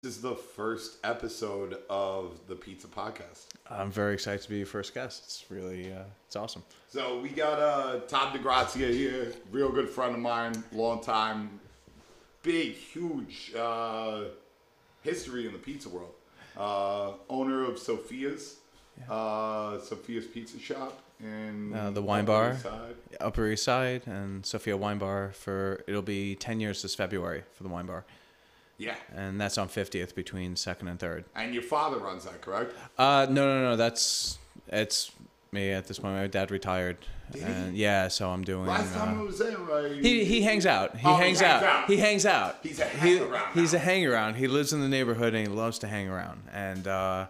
This is the first episode of the Pizza Podcast. I'm very excited to be your first guest. It's really, it's awesome. So we got Todd DeGrazia here, real good friend of mine, long time, big, huge history in the pizza world. Owner of Sophia's Pizza Shop in The Wine Bar, Side. Upper East Side, and Sophia Wine Bar it'll be 10 years this February for the Wine Bar. Yeah. And that's on 50th between 2nd and 3rd. And your father runs that, correct? No. It's me at this point. My dad retired. And yeah, so I'm doing... Last time I was there, right? He hangs out. He hangs out. He's a hang-around. He's a hang-around. He lives in the neighborhood and he loves to hang around. And,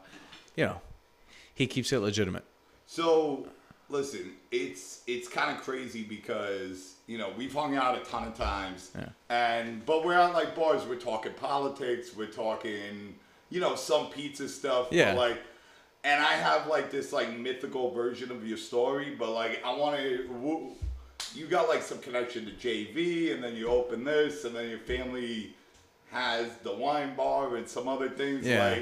he keeps it legitimate. So, listen, it's kind of crazy because... we've hung out a ton of times, but we're at like bars. We're talking politics. We're talking, some pizza stuff. Yeah. But, and I have like this like mythical version of your story, but like I want to. You got like some connection to JV, and then you open this, and then your family has the wine bar and some other things. Yeah.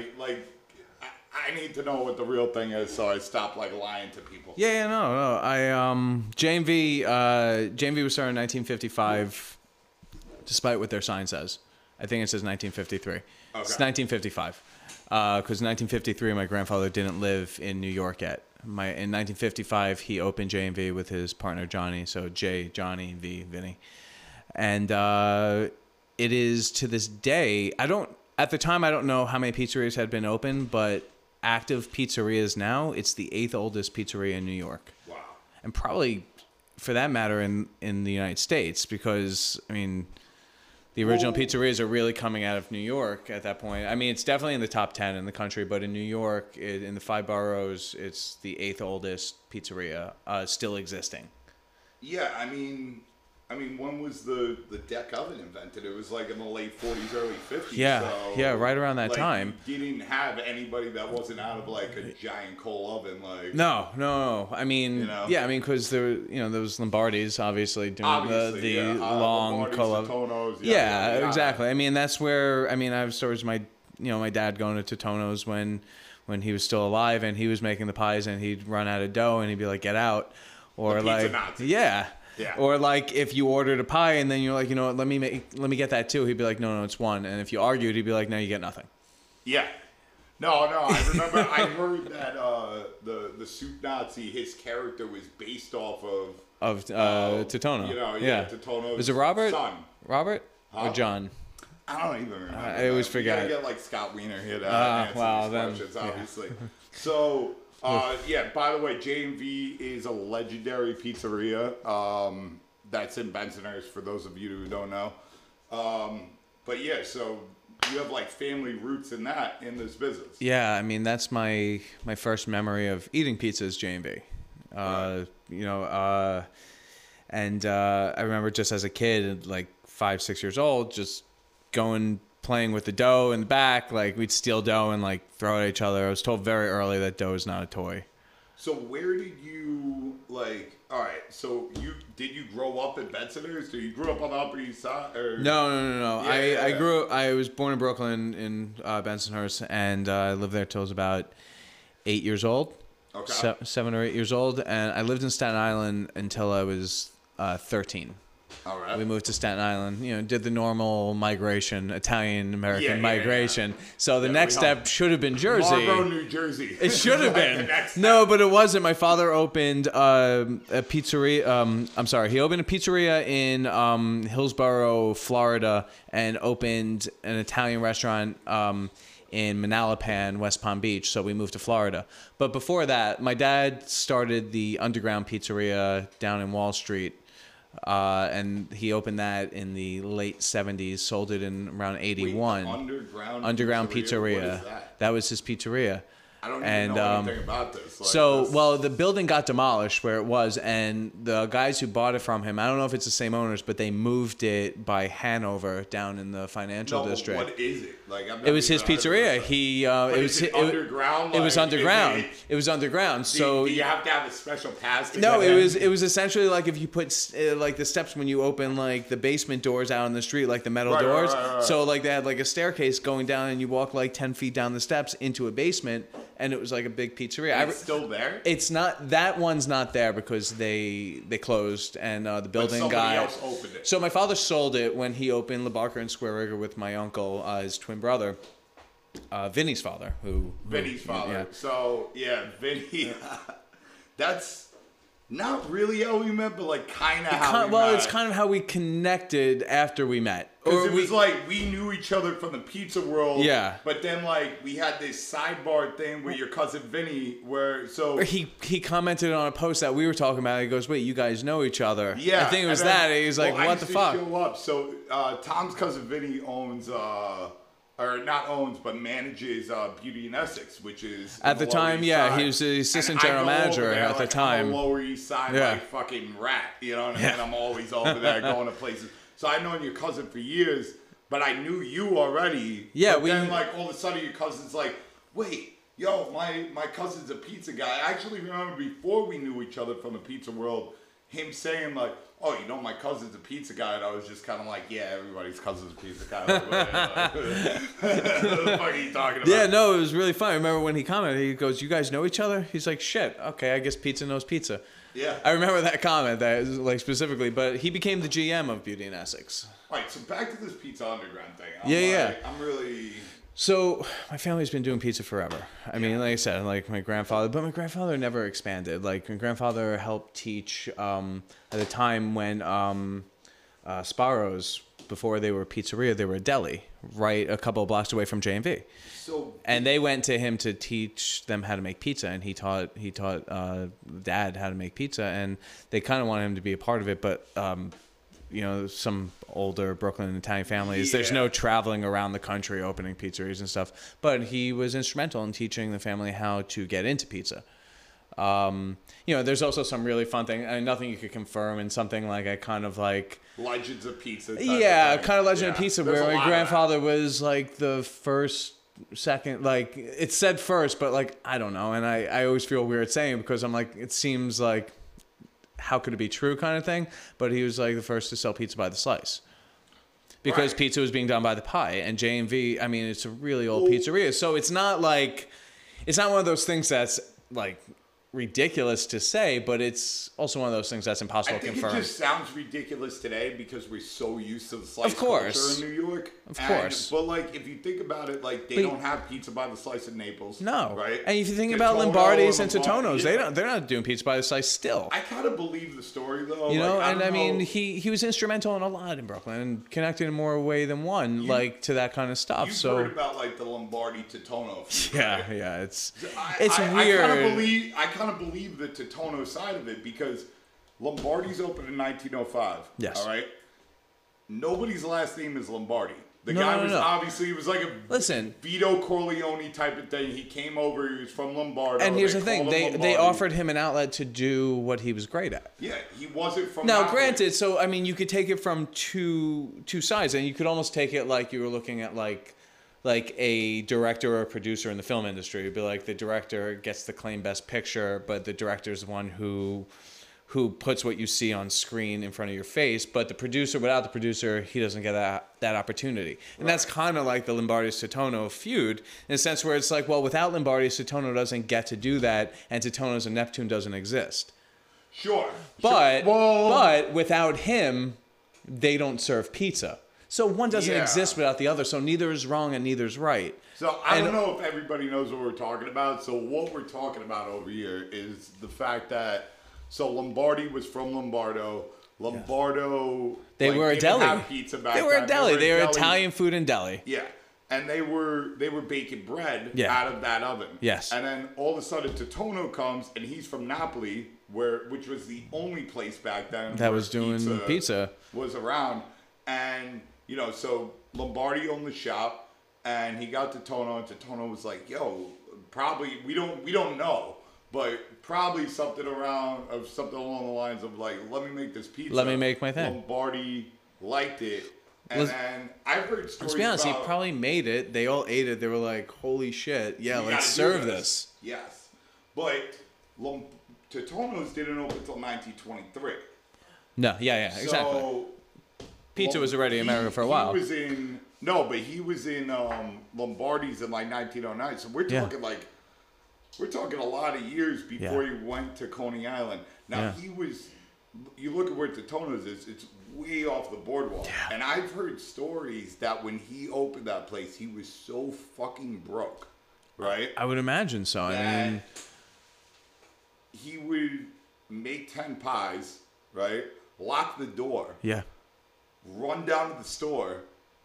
I need to know what the real thing is, so I stop like lying to people. Yeah, no. JMV was started in 1955, despite what their sign says. I think it says 1953. Okay. It's 1955, because 1953 my grandfather didn't live in New York yet. In 1955 he opened JMV with his partner Johnny, so J, Johnny, V, Vinny, and it is to this day. At the time I don't know how many pizzerias had been open, but active pizzerias now, it's the 8th oldest pizzeria in New York. Wow. And probably, for that matter, in the United States, because, the original pizzerias are really coming out of New York at that point. It's definitely in the top 10 in the country, but in New York, in the 5 boroughs, it's the 8th oldest pizzeria still existing. Yeah, when was the deck oven invented? It was like in the late 40s, early 50s. Yeah, right around that time. You didn't have anybody that wasn't out of like a giant coal oven. No. Because there was Lombardi's obviously doing the long coal oven. Yeah, exactly. That's where I have stories of my dad going to Totonno's when he was still alive and he was making the pies and he'd run out of dough and he'd be like, get out, or Yeah. Or if you ordered a pie and then you're like, what, let me get that too. He'd be like, no, it's one. And if you argued, he'd be like, no, you get nothing. Yeah. No. I remember I heard that the Soup Nazi, his character was based off of Totonno. Totonno's Was it Robert? Son. Robert or John? I don't even remember. I always forget. You gotta get like Scott Wiener here to answer these questions, obviously. So. By the way, J&V is a legendary pizzeria that's in Bensonhurst, for those of you who don't know. So you have like family roots in this business. Yeah, that's my first memory of eating pizza is J&V. Right. I remember just as a kid, like 5-6 years old, just playing with the dough in the back, we'd steal dough and throw it at each other. I was told very early that dough is not a toy. So where did you all right, so did you grow up in Bensonhurst? Or you grew up on the Upper East Side? Or? No. I was born in Brooklyn in Bensonhurst, and I lived there till I was about 8 years old. Okay. 7 or 8 years old, and I lived in Staten Island until I was 13. All right. We moved to Staten Island, did the normal migration, Italian-American migration. Yeah. So the next step should have been Jersey. Marlboro, New Jersey. It should have been. No, but it wasn't. My father opened a pizzeria. He opened a pizzeria in Hillsborough, Florida, and opened an Italian restaurant in Manalapan, West Palm Beach. So we moved to Florida. But before that, my dad started the Underground Pizzeria down in Wall Street. And he opened that in the late 70s, sold it in around 81. Wait, Underground Pizzeria. What is that? That was his pizzeria. I don't And, even know anything about this. Like, So, this- well, the building got demolished where it was, and the guys who bought it from him, I don't know if it's the same owners, but they moved it by Hanover down in the financial no, but district. what is it? Like, I've It was never his even heard of pizzeria. this. He But it is was it underground? It was Like, underground. is It was underground. Do So you have to have a special pass to no, get it in? was essentially like if you put like the steps when you open like the basement doors out in the street, like the metal Right, right, doors. right, right. So like they had like a staircase going down, and you walk like 10 feet down the steps into a basement, and it was like a big pizzeria. It's still there? It's not, that one's not there because they closed, and the building somebody got. else opened it. So my father sold it when he opened Le Barker and Square Rigger with my uncle, his twin brother, Vinny's father, Vinny's father. Yeah. So, yeah, Vinny. That's not really how we met, but like kind of how we met. It's kind of how we connected after we met. Because it was like we knew each other from the pizza world. Yeah. But then like we had this sidebar thing with your cousin Vinny where so He commented on a post that we were talking about. He goes, "Wait, you guys know each other?" yeah. I think it was and then- that. And he's like, well, I "What used the to fuck?" Show up. So Tom's cousin Vinny owns or not owns but manages Beauty and Essex, which is At in the Lower time, East yeah, Side. he was the assistant And I general go over manager there, at the like, time. I'm a Lower East Side Yeah. like fucking rat, you know what I mean? Yeah. I'm always over there going to places. So I've known your cousin for years, but I knew you already. Yeah, but then like all of a sudden your cousin's like, wait, yo, my cousin's a pizza guy. I actually remember before we knew each other from the pizza world, him saying like, oh, you know, my cousin's a pizza guy. And I was just kind of like, yeah, everybody's cousin's a pizza guy. Like, what the fuck are you talking about? Yeah, no, it was really fun. I remember when he commented, he goes, "You guys know each other?" He's like, "Shit, okay, I guess pizza knows pizza." Yeah. I remember that comment, that like specifically, but he became the GM of Beauty and Essex. All right, so back to this Pizza Underground thing. Yeah. I'm really... So my family's been doing pizza forever. I mean, like I said, like my grandfather never expanded. Like my grandfather helped teach at the time when Sparrows, before they were a pizzeria, they were a deli, right a couple of blocks away from J&V. So... And they went to him to teach them how to make pizza, and he taught Dad how to make pizza, and they kind of wanted him to be a part of it, but you know, some older Brooklyn Italian families, there's Yeah. no traveling around the country opening pizzerias and stuff. But he was instrumental in teaching the family how to get into pizza. You know, there's also some really fun thing, and nothing you could confirm, and something like I kind of like. Legends of Pizza. Type Yeah, of thing. kind of Legend of Yeah. Pizza, There's a where lot my of grandfather was like the first, second, like it said first, but like I don't know, and I always feel weird saying it because I'm like, it seems like, how could it be true kind of thing, but he was like the first to sell pizza by the slice. Because Right. pizza was being done by the pie, and J&V, I mean, it's a really old pizzeria, so it's not like, it's not one of those things that's like ridiculous to say, but it's also one of those things that's impossible I to think confirm. it just sounds ridiculous today because we're so used to the slice Of course. culture in New York. Of course. But like, if you think about it, like they But- don't have pizza by the slice in Naples. No, right? and if you think about Titono Lombardi's and Lombardi, Totonos, yeah. they're not doing pizza by the slice still. I kind of believe the story though. You know, like, and don't I mean, know. he was instrumental in a lot in Brooklyn and connected in more way than one, like to that kind of stuff. You've So heard about like the Lombardi Totono feud, yeah, right? yeah, it's I weird. I kind of believe the Totono side of it because Lombardi's opened in 1905. Yes. All right. Nobody's last name is Lombardi. The No, guy no, was no. obviously, it was like a Listen. Vito Corleone type of thing. He came over. He was from Lombardo. And here's They the thing: called him they Lombardi. offered him an outlet to do what he was great at. Yeah, he wasn't from. Now, Napoli. granted, so I mean, you could take it from two sides, and you could almost take it like you were looking at like a director or a producer in the film industry. It'd be like the director gets the claim best picture, but the director's the one who puts what you see on screen in front of your face. But the producer, without the producer, he doesn't get that opportunity. And that's kind of like the Lombardi-Totono feud in a sense where it's like, well, without Lombardi, Totono doesn't get to do that, and Totono's and Neptune doesn't exist. Sure. But Well, but without him, they don't serve pizza. So one doesn't Yeah. exist without the other. So neither is wrong and neither is right. So I And- don't know if everybody knows what we're talking about. So what we're talking about over here is the fact that Lombardi was from Lombardo. Lombardo. They like, were a didn't deli. have pizza back They were a then. deli. They were deli. Italian food and deli. Yeah. And they were baking bread Yeah. out of that oven. Yes. And then all of a sudden Totono comes and he's from Napoli, which was the only place back then That where was doing pizza. was around. And you know, so Lombardi owned the shop and he got Totono and Totono was like, yo, probably we don't know, but probably something along the lines of like, let me make this pizza. Let me make my thing. Lombardi liked it, and then I've heard stories. Let's be honest, about, he probably made it. They all ate it. They were like, "Holy shit, yeah, "We let's gotta do serve this." Yes, but Totonno's didn't open until 1923. No, yeah, exactly. So Pizza was already in America for a while. He was in Lombardi's in like 1909. So we're talking a lot of years before he went to Coney Island. Now you look at where Totonno's is, it's way off the boardwalk. Yeah. And I've heard stories that when he opened that place, he was so fucking broke, right? I would imagine so. I mean, he would make 10 pies, right? Lock the door. Yeah. Run down to the store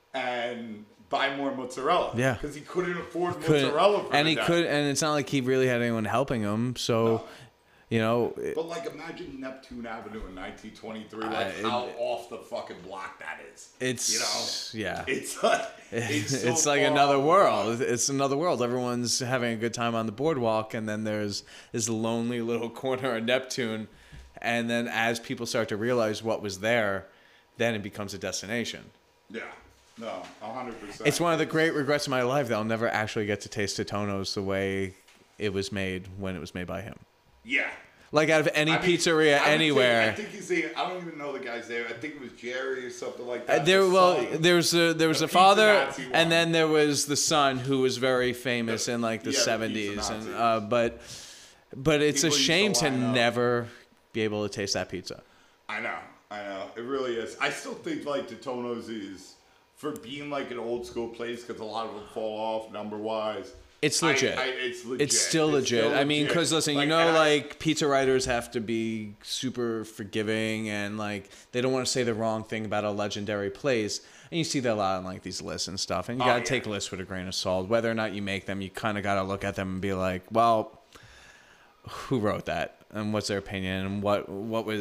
and buy more mozzarella. Yeah. Because he couldn't afford mozzarella for and the he day. could, and it's not like he really had anyone helping him. So, you know. But like, imagine Neptune Avenue in 1923. Like how off the fucking block that is. It's yeah. It's like it's like another world. It's another world. Everyone's having a good time on the boardwalk, and then there's this lonely little corner of Neptune, and then as people start to realize what was there, then it becomes a destination. Yeah. No, 100%. It's one of the great regrets of my life that I'll never actually get to taste Totonno's the way it was made when it was made by him. Yeah. Like out of any pizzeria anywhere. I think he's saying, I don't even know the guy's name. I think it was Jerry or something like that. There was a father, and then there was the son who was very famous in like the 70s, and but it's a shame to never be able to taste that pizza. I know. It really is. I still think like Totonno's is, for being like an old school place, because a lot of them fall off number wise. It's legit. It's legit. It's still legit. I mean, because listen, like, like pizza writers have to be super forgiving, and like they don't want to say the wrong thing about a legendary place. And you see that a lot on like these lists and stuff. And you got to take lists with a grain of salt. Whether or not you make them, you kind of got to look at them and be like, well, who wrote that, and what's their opinion, and what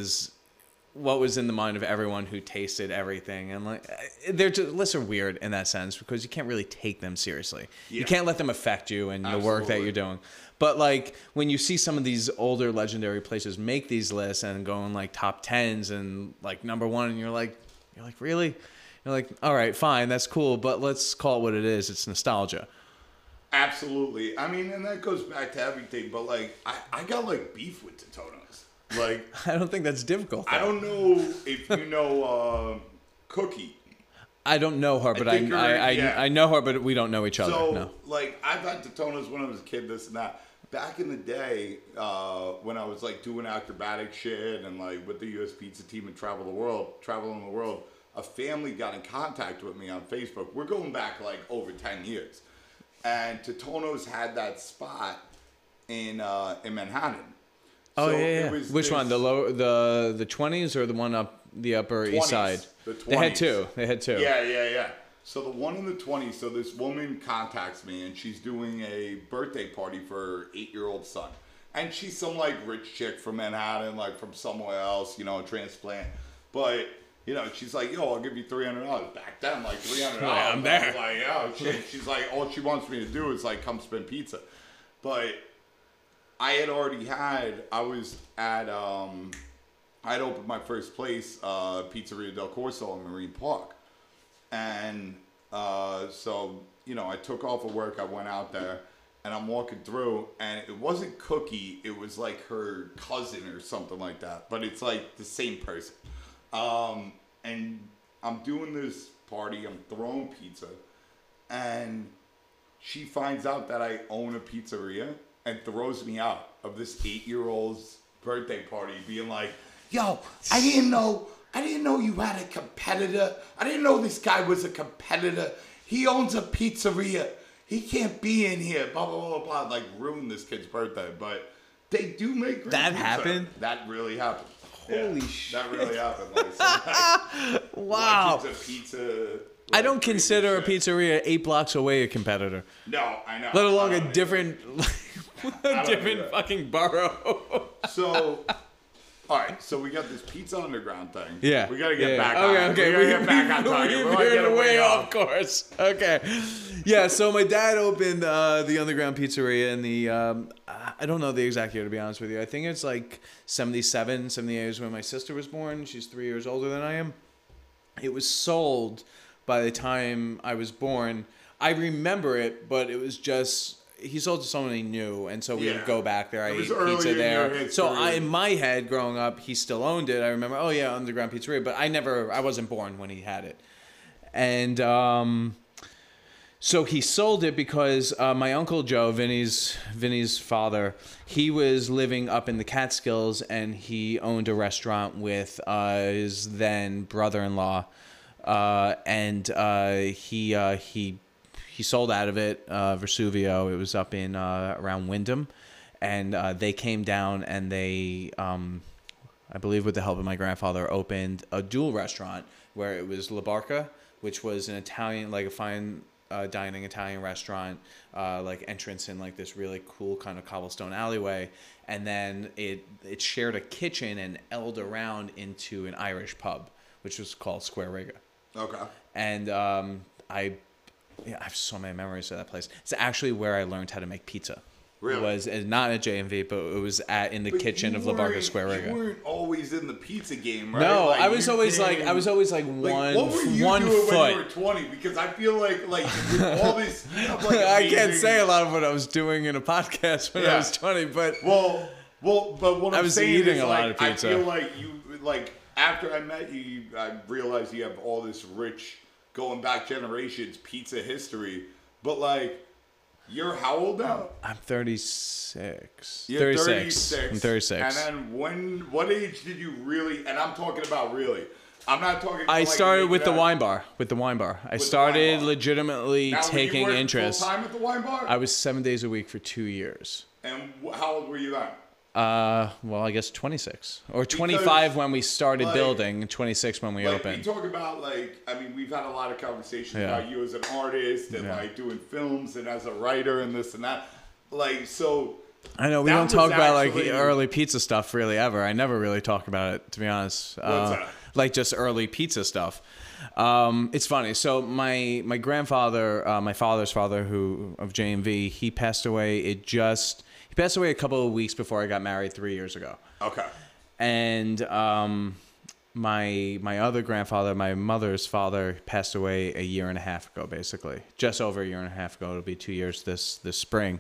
was in the mind of everyone who tasted everything. And like, lists are weird in that sense because you can't really take them seriously. Yeah. You can't let them affect you and the work that you're doing. But like when you see some of these older legendary places make these lists and go in like top 10s and like number 1, and you're like, really? You're like, all right, fine, that's cool, but let's call it what it is. It's nostalgia. Absolutely. I mean, and that goes back to everything, but like I got like beef with Totonno's. Like, I don't think that's difficult, though. I don't know if you know Cookie. I don't know her, but I know her, but we don't know each other. So, no. like, I've had Totonno's when I was a kid, this and that. Back in the day, when I was like doing acrobatic shit and like with the U.S. Pizza team and traveling the world, a family got in contact with me on Facebook. We're going back like over 10 years, and Totonno's had that spot in Manhattan. Oh, so yeah. Which one? The 20s or the one up the Upper 20s, East Side? The 20s. They had two. Yeah. So the one in the 20s, so this woman contacts me, and she's doing a birthday party for her 8-year-old son. And she's some, like, rich chick from Manhattan, like, from somewhere else, you know, a transplant. But, you know, she's like, yo, I'll give you $300. Back then, like, $300. I'm there. I was like, oh, shit. She's like, all she wants me to do is, like, come spin pizza. But I had already I I'd opened my first place, Pizzeria Del Corso in Marine Park. And so, you know, I took off of work, I went out there, and I'm walking through, and it wasn't Cookie, it was like her cousin or something like that. But it's like the same person. And I'm doing this party, I'm throwing pizza, and she finds out that I own a pizzeria and throws me out of this 8-year-old's birthday party, being like, yo, I didn't know you had a competitor. I didn't know this guy was a competitor. He owns a pizzeria. He can't be in here, blah, blah, blah, blah. Like, ruin this kid's birthday. But they do make great That pizza. happened? That really happened. Holy shit. That really happened. Like, wow. Legends of Pizza. I don't consider a pizzeria 8 blocks away a competitor. No, I know. Let alone a different fucking borough. So All right, so we got this Pizza Underground thing. Yeah. We got to get yeah. back okay, on. Okay, We got to get back on target. We We're like veered getting way off. off course. Okay. Yeah, so my dad opened the Underground Pizzeria in the, I don't know the exact year, to be honest with you. I think it's like 77, 78 is when my sister was born. She's 3 years older than I am. It was sold by the time I was born. I remember it, but it was just... He sold to someone he knew, and so we would go back there. I ate pizza there. So in my head, growing up, he still owned it. I remember, oh yeah, Underground Pizzeria, but I wasn't born when he had it. And so he sold it because my Uncle Joe, Vinny's father, he was living up in the Catskills, and he owned a restaurant with his then brother-in-law, and he sold out of it, Vesuvio. It was up in around Wyndham, and they came down and they, I believe with the help of my grandfather, opened a dual restaurant where it was La Barca, which was an Italian, like a fine dining Italian restaurant, like entrance in like this really cool kind of cobblestone alleyway, and then it shared a kitchen and elled around into an Irish pub, which was called Square Riga. Okay. And I have so many memories of that place. It's actually where I learned how to make pizza. Really? It was not at J&V, but it was in the kitchen of La Barca Square Riga. You weren't always in the pizza game, right? No, like, I was always like what were you one doing foot. when you were 20? Because I feel like with all this, you have, like, I can't amazing... say a lot of what I was doing in a podcast when I was 20, but well, but what I I'm was saying eating is, a lot like, of pizza. I feel like you, like, after I met you, I realized you have all this rich, going back generations, pizza history. But, like, you're how old now? I'm 36. You're 36. I'm 36. And then what age did you really, and I'm talking about really, I'm not talking about I like started with the wine bar. I started legitimately now, taking were you interest. Full time at the wine bar? I was 7 days a week for 2 years. And how old were you then? Well, I guess 26 or 25 when we started building, and 26 when we opened. We talk about, like, I mean, we've had a lot of conversations about you as an artist and like doing films and as a writer and this and that. Like, so I know we don't talk about like early pizza stuff really ever. I never really talk about it, to be honest. Like just early pizza stuff. It's funny. So my grandfather, my father's father, of J&V, he passed away. He passed away a couple of weeks before I got married 3 years ago. Okay. And my other grandfather, my mother's father, passed away a year and a half ago, basically. Just over a year and a half ago. It'll be 2 years this spring.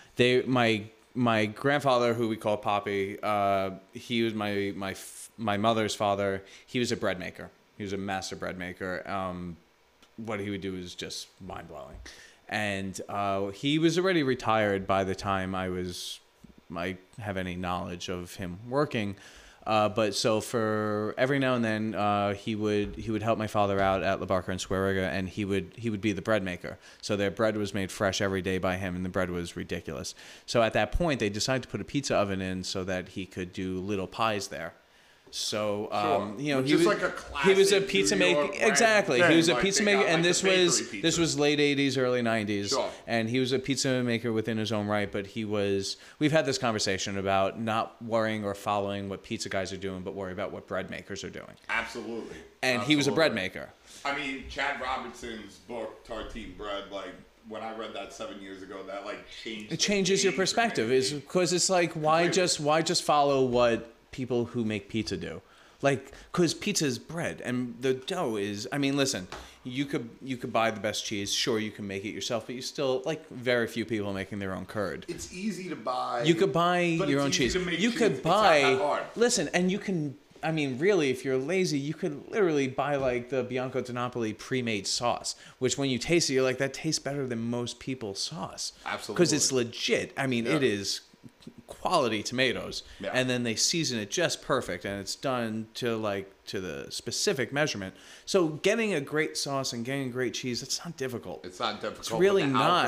My grandfather, who we call Poppy, he was my mother's father. He was a bread maker. He was a master bread maker. What he would do is just mind-blowing. And he was already retired by the time I have any knowledge of him working. But so for every now and then, he would help my father out at La Barca and Square Riga, and he would be the bread maker. So their bread was made fresh every day by him, and the bread was ridiculous. So at that point, they decided to put a pizza oven in so that he could do little pies there. So you know, he was a pizza maker. Exactly, he was a pizza maker, and this was late '80s, early '90s, and he was a pizza maker within his own right. But we've had this conversation about not worrying or following what pizza guys are doing, but worry about what bread makers are doing. Absolutely. And he was a bread maker. I mean, Chad Robinson's book Tartine Bread, like, when I read that 7 years ago, that like changed. It changes your perspective, is because it's like why just follow what people who make pizza do, like, because pizza is bread and the dough is, I mean, listen, you could buy the best cheese, sure, you can make it yourself, but you still, like, very few people making their own curd. It's easy to buy. You could buy your own cheese. You could buy, listen, and you can, I mean, really, if you're lazy, you could literally buy like the Bianco di Napoli pre-made sauce, which when you taste it, you're like, that tastes better than most people's sauce. Absolutely. Because it's legit. I mean, it is quality tomatoes, and then they season it just perfect, and it's done to the specific measurement. So getting a great sauce and getting great cheese, it's not difficult. It's not difficult. It's really not.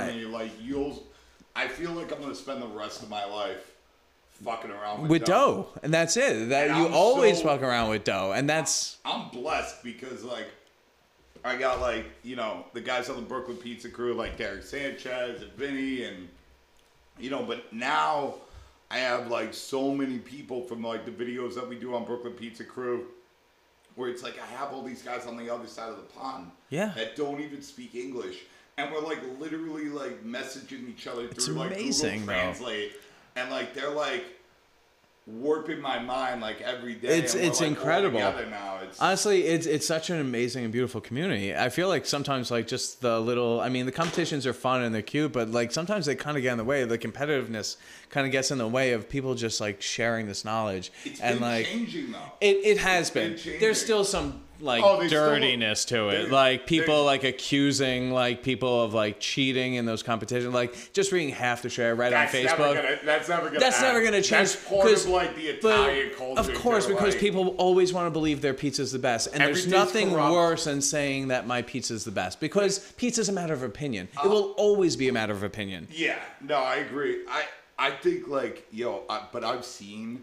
I feel like I'm gonna spend the rest of my life fucking around with dough, and that's it. That you always fuck around with dough, and that's. I'm blessed because, like, I got, like, you know, the guys on the Brooklyn Pizza crew, like Derek Sanchez and Vinny, and, you know, but now I have like so many people from like the videos that we do on Brooklyn Pizza Crew, where it's like I have all these guys on the other side of the pond that don't even speak English, and we're like literally like messaging each other through like amazing, Google Translate, and like they're like warping my mind like every day. It's like, incredible. Now. Honestly, it's such an amazing and beautiful community. I feel like sometimes like just the little, I mean, the competitions are fun and they're cute, but like sometimes they kind of get in the way. The competitiveness kind of gets in the way of people just like sharing this knowledge. It's and been like changing though. It has been. Changing. There's still some like dirtiness to it, like people like accusing like people of like cheating in those competitions, like just reading half the share right on Facebook. That's never gonna change. That's part of like the Italian culture. Of course, because people always want to believe their pizza's the best, and there's nothing worse than saying that my pizza's the best, because pizza's a matter of opinion. It will always be a matter of opinion. Yeah, no, I agree. I think like but I've seen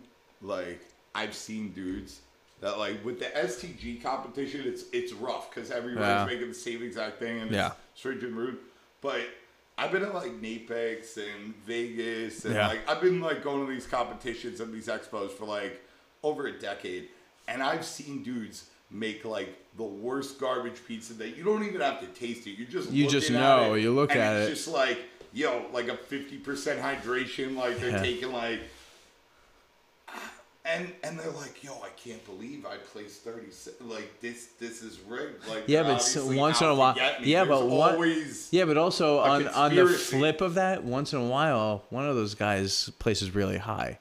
dudes that like with the STG competition, it's rough because everybody's making the same exact thing and it's strange and rude. But I've been at like Napex and Vegas and like I've been like going to these competitions and these expos for like over a decade, and I've seen dudes make like the worst garbage pizza that you don't even have to taste it. You just know. You look at it. It's just like like a 50% hydration. Like they're taking like. And they're like, I can't believe I placed 36. Like this is rigged. Like but once in a while, but also on the flip of that, once in a while, one of those guys places really high,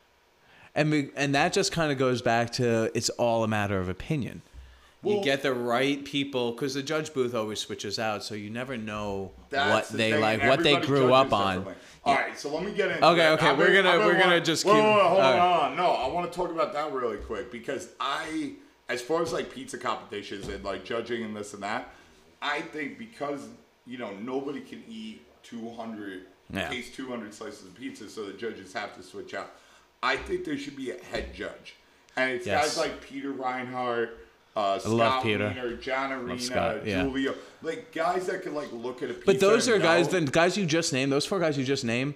and that just kind of goes back to it's all a matter of opinion. Well, you get the right people because the judge booth always switches out, so you never know what they like, what they grew up on. All right, so let me get into Okay, we're gonna just keep. Hold on. No, I want to talk about that really quick because as far as like pizza competitions and like judging and this and that, I think because nobody can eat 200 slices of pizza, so the judges have to switch out. I think there should be a head judge, and it's guys like Peter Reinhardt. Scott Wiener, John Arena, Julio, like guys that can like look at a pizza. But those are guys. The guys you just named, those 4 guys you just named,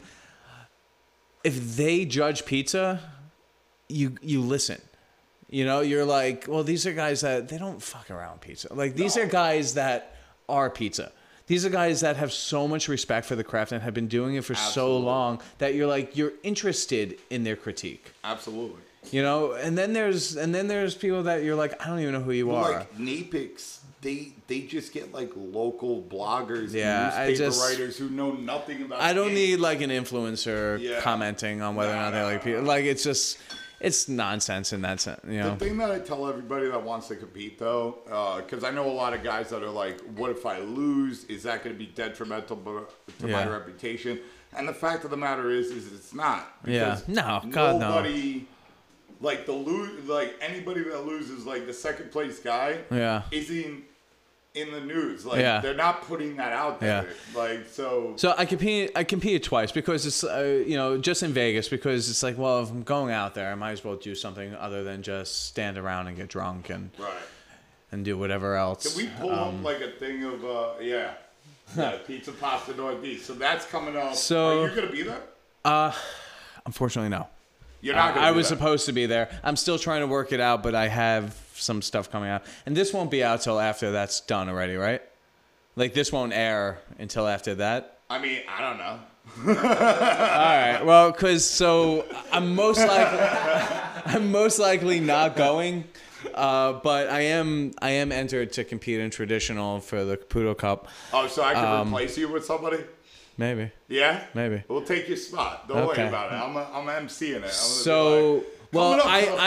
if they judge pizza, you listen. You're like, well, these are guys that they don't fuck around pizza. Like these are guys that are pizza. These are guys that have so much respect for the craft and have been doing it for so long that you're interested in their critique. Absolutely. And then there's people that you're like, I don't even know who you are. Like Napex, they just get like local bloggers, newspaper writers who know nothing about. I don't need like an influencer commenting on whether or not they like people. Like it's nonsense in that sense. The thing that I tell everybody that wants to compete though, because I know a lot of guys that are like, what if I lose? Is that going to be detrimental to my reputation? And the fact of the matter is it's not. Because nobody. Like anybody that loses, like the second place guy, is in the news. Like they're not putting that out there. Like so. So I competed twice because it's just in Vegas because it's like, well, if I'm going out there, I might as well do something other than just stand around and get drunk and do whatever else. Can we pull up like a thing of Pizza Pasta Northeast? So that's coming up. So are you gonna be there? Unfortunately, no. You're not gonna I was supposed to be there. I'm still trying to work it out, but I have some stuff coming out. And this won't be out till after that's done already, right? Like, this won't air until after that? I mean, I don't know. All right. Well, because I'm most likely not going. But I am entered to compete in traditional for the Caputo Cup. Oh, so I can replace you with somebody? Maybe. Yeah? Maybe. We'll take your spot. Don't worry about it. I'm MCing it. So, well,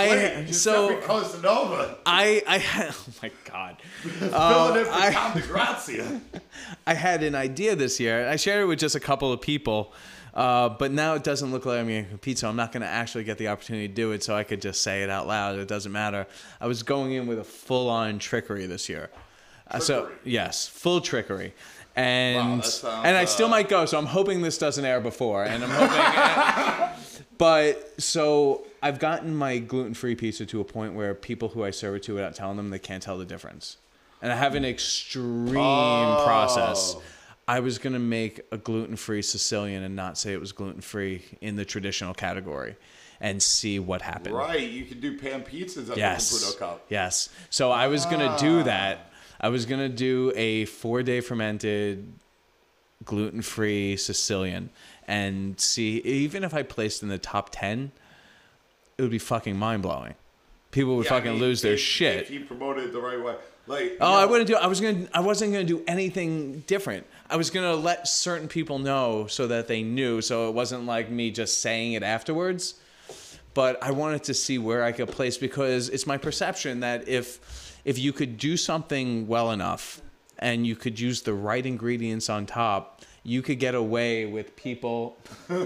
Costanova. Oh my God. Filling in for Tom DeGrazia. I had an idea this year. I shared it with just a couple of people. But now it doesn't look like I'm going to compete, so I'm not going to actually get the opportunity to do it, so I could just say it out loud. It doesn't matter. I was going in with a full-on trickery this year. So, yes, full trickery. And I still might go, so I'm hoping this doesn't air before. And I'm hoping... But, so, I've gotten my gluten-free pizza to a point where people who I serve it to without telling them, they can't tell the difference. And I have an extreme process. I was going to make a gluten-free Sicilian and not say it was gluten-free in the traditional category and see what happened. Right, you could do pan pizzas at Yes. the Caputo Cup. Yes. So I was going to do that. I was going to do a 4-day fermented gluten-free Sicilian and see, even if I placed in the top 10, it would be fucking mind-blowing. People would fucking lose their shit. If you promoted it the right way. Like, I wouldn't do. I wasn't gonna do anything different. I was gonna let certain people know so that they knew, so it wasn't like me just saying it afterwards. But I wanted to see where I could place, because it's my perception that if you could do something well enough and you could use the right ingredients on top, you could get away with people. you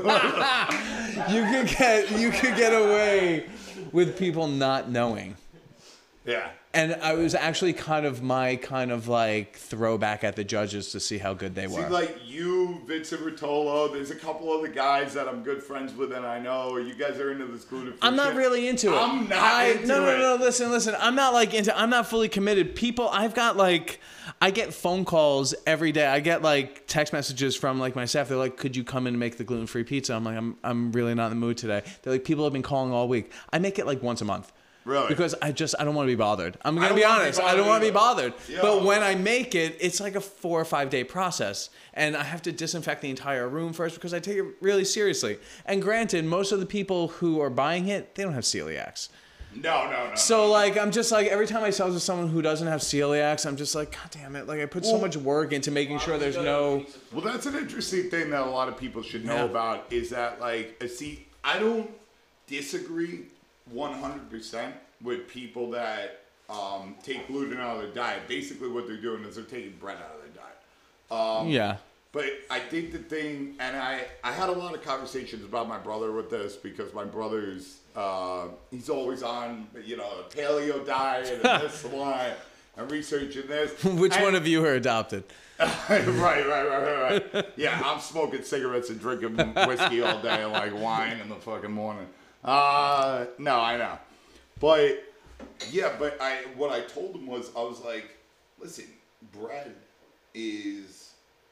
could get away with people not knowing. Yeah. And I was actually kind of like throwback at the judges to see how good they were. See, like you, Vincent Rotolo, there's a couple other guys that I'm good friends with, and I know you guys are into this gluten-free I'm not shit. really into it. I'm not into it. No. Listen. I'm not fully committed. I get phone calls every day. I get like text messages from like my staff. They're like, "Could you come in and make the gluten-free pizza?" I'm like, I'm really not in the mood today. They're like, people have been calling all week. I make it like once a month. Really? Because I don't want to be bothered. I'm going to be honest. I don't want to be bothered. Yeah. But when I make it, it's like a 4 or 5 day process. And I have to disinfect the entire room first because I take it really seriously. And granted, most of the people who are buying it, they don't have celiacs. No. So like, I'm just like, every time I sell to someone who doesn't have celiacs, I'm just like, God damn it. Like I put so much work into making sure there's no... Well, that's an interesting thing that a lot of people should know about, is that like, see, I don't disagree 100% with people that take gluten out of their diet. Basically what they're doing is they're taking bread out of their diet. Yeah. But I think the thing, and I had a lot of conversations about my brother with this, because my brother's, he's always on, a paleo diet and this one, and researching this. Which one of you are adopted? Right. Yeah, I'm smoking cigarettes and drinking whiskey all day and like wine in the fucking morning. No, I know. But, yeah, what I told him was, I was like, listen, bread is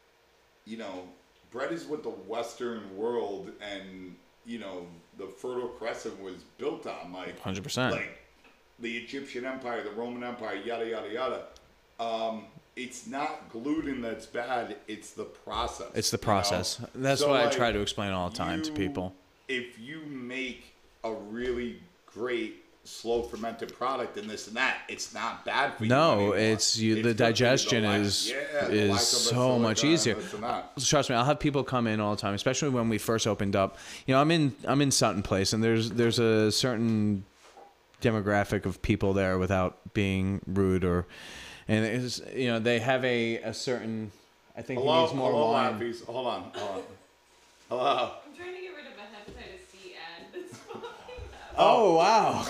what the Western world and, the Fertile Crescent was built on. Like, 100%. Like, the Egyptian Empire, the Roman Empire, yada, yada, yada. It's not gluten that's bad, it's the process. It's the process. That's what I try to explain all the time to people. If you make a really great slow fermented product and this and that, it's not bad for you. No, anymore. It's the digestion is so much easier. Trust me, I'll have people come in all the time, especially when we first opened up. I'm in Sutton Place, and there's a certain demographic of people there, without being rude and it's, they have a certain, I think he needs more wine. Hold on. Hello. I'm trying to get rid of a hepatitis C ad that's popping up. Oh, wow.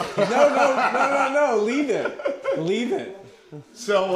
No. Leave it. So,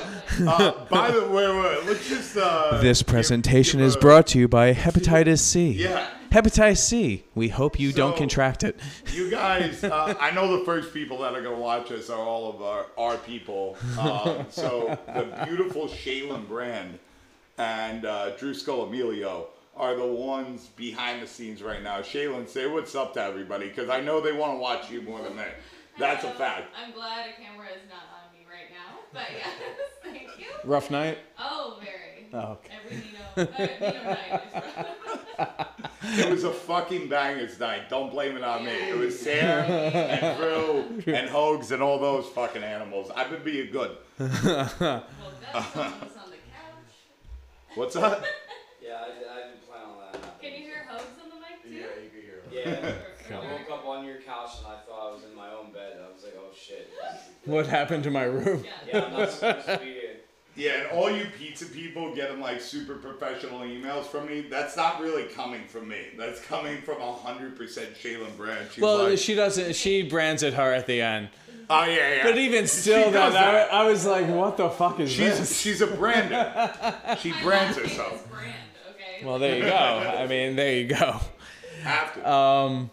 by the way, let's just... this presentation is brought to you by Hepatitis C. Yeah. Hepatitis C. We hope you don't contract it. You guys, I know the first people that are going to watch us are all of our people. So, the beautiful Shaylin Brand and Drew Scolamelio are the ones behind the scenes right now. Shaylin, say what's up to everybody, because I know they want to watch you more than me. That's a fact. I'm glad a camera is not on me right now, but yes, thank you. Rough night? Oh, very. Oh, okay. Every Nino night is rough. It was a fucking bangers night. Don't blame it on me. It was Sam and Drew and Hogs and all those fucking animals. I've been being good. Well, that's on the couch. What's that? Yeah, I didn't plan on that. Can you hear Hogs on the mic too? Yeah, you can hear him. Yeah. I woke up on your couch and I thought I was in my own bed. I was like, oh shit. What happened to my room? Yeah, I'm not supposed to be here. Yeah, and all you pizza people getting like super professional emails from me, that's not really coming from me. That's coming from 100% Shaylin Brand. She doesn't. She brands it her at the end. Oh yeah. But even still, that I was like, what the fuck is this? She's a brander. She brands herself. Brand, okay? Well, there you go. I mean, there you go. Have to.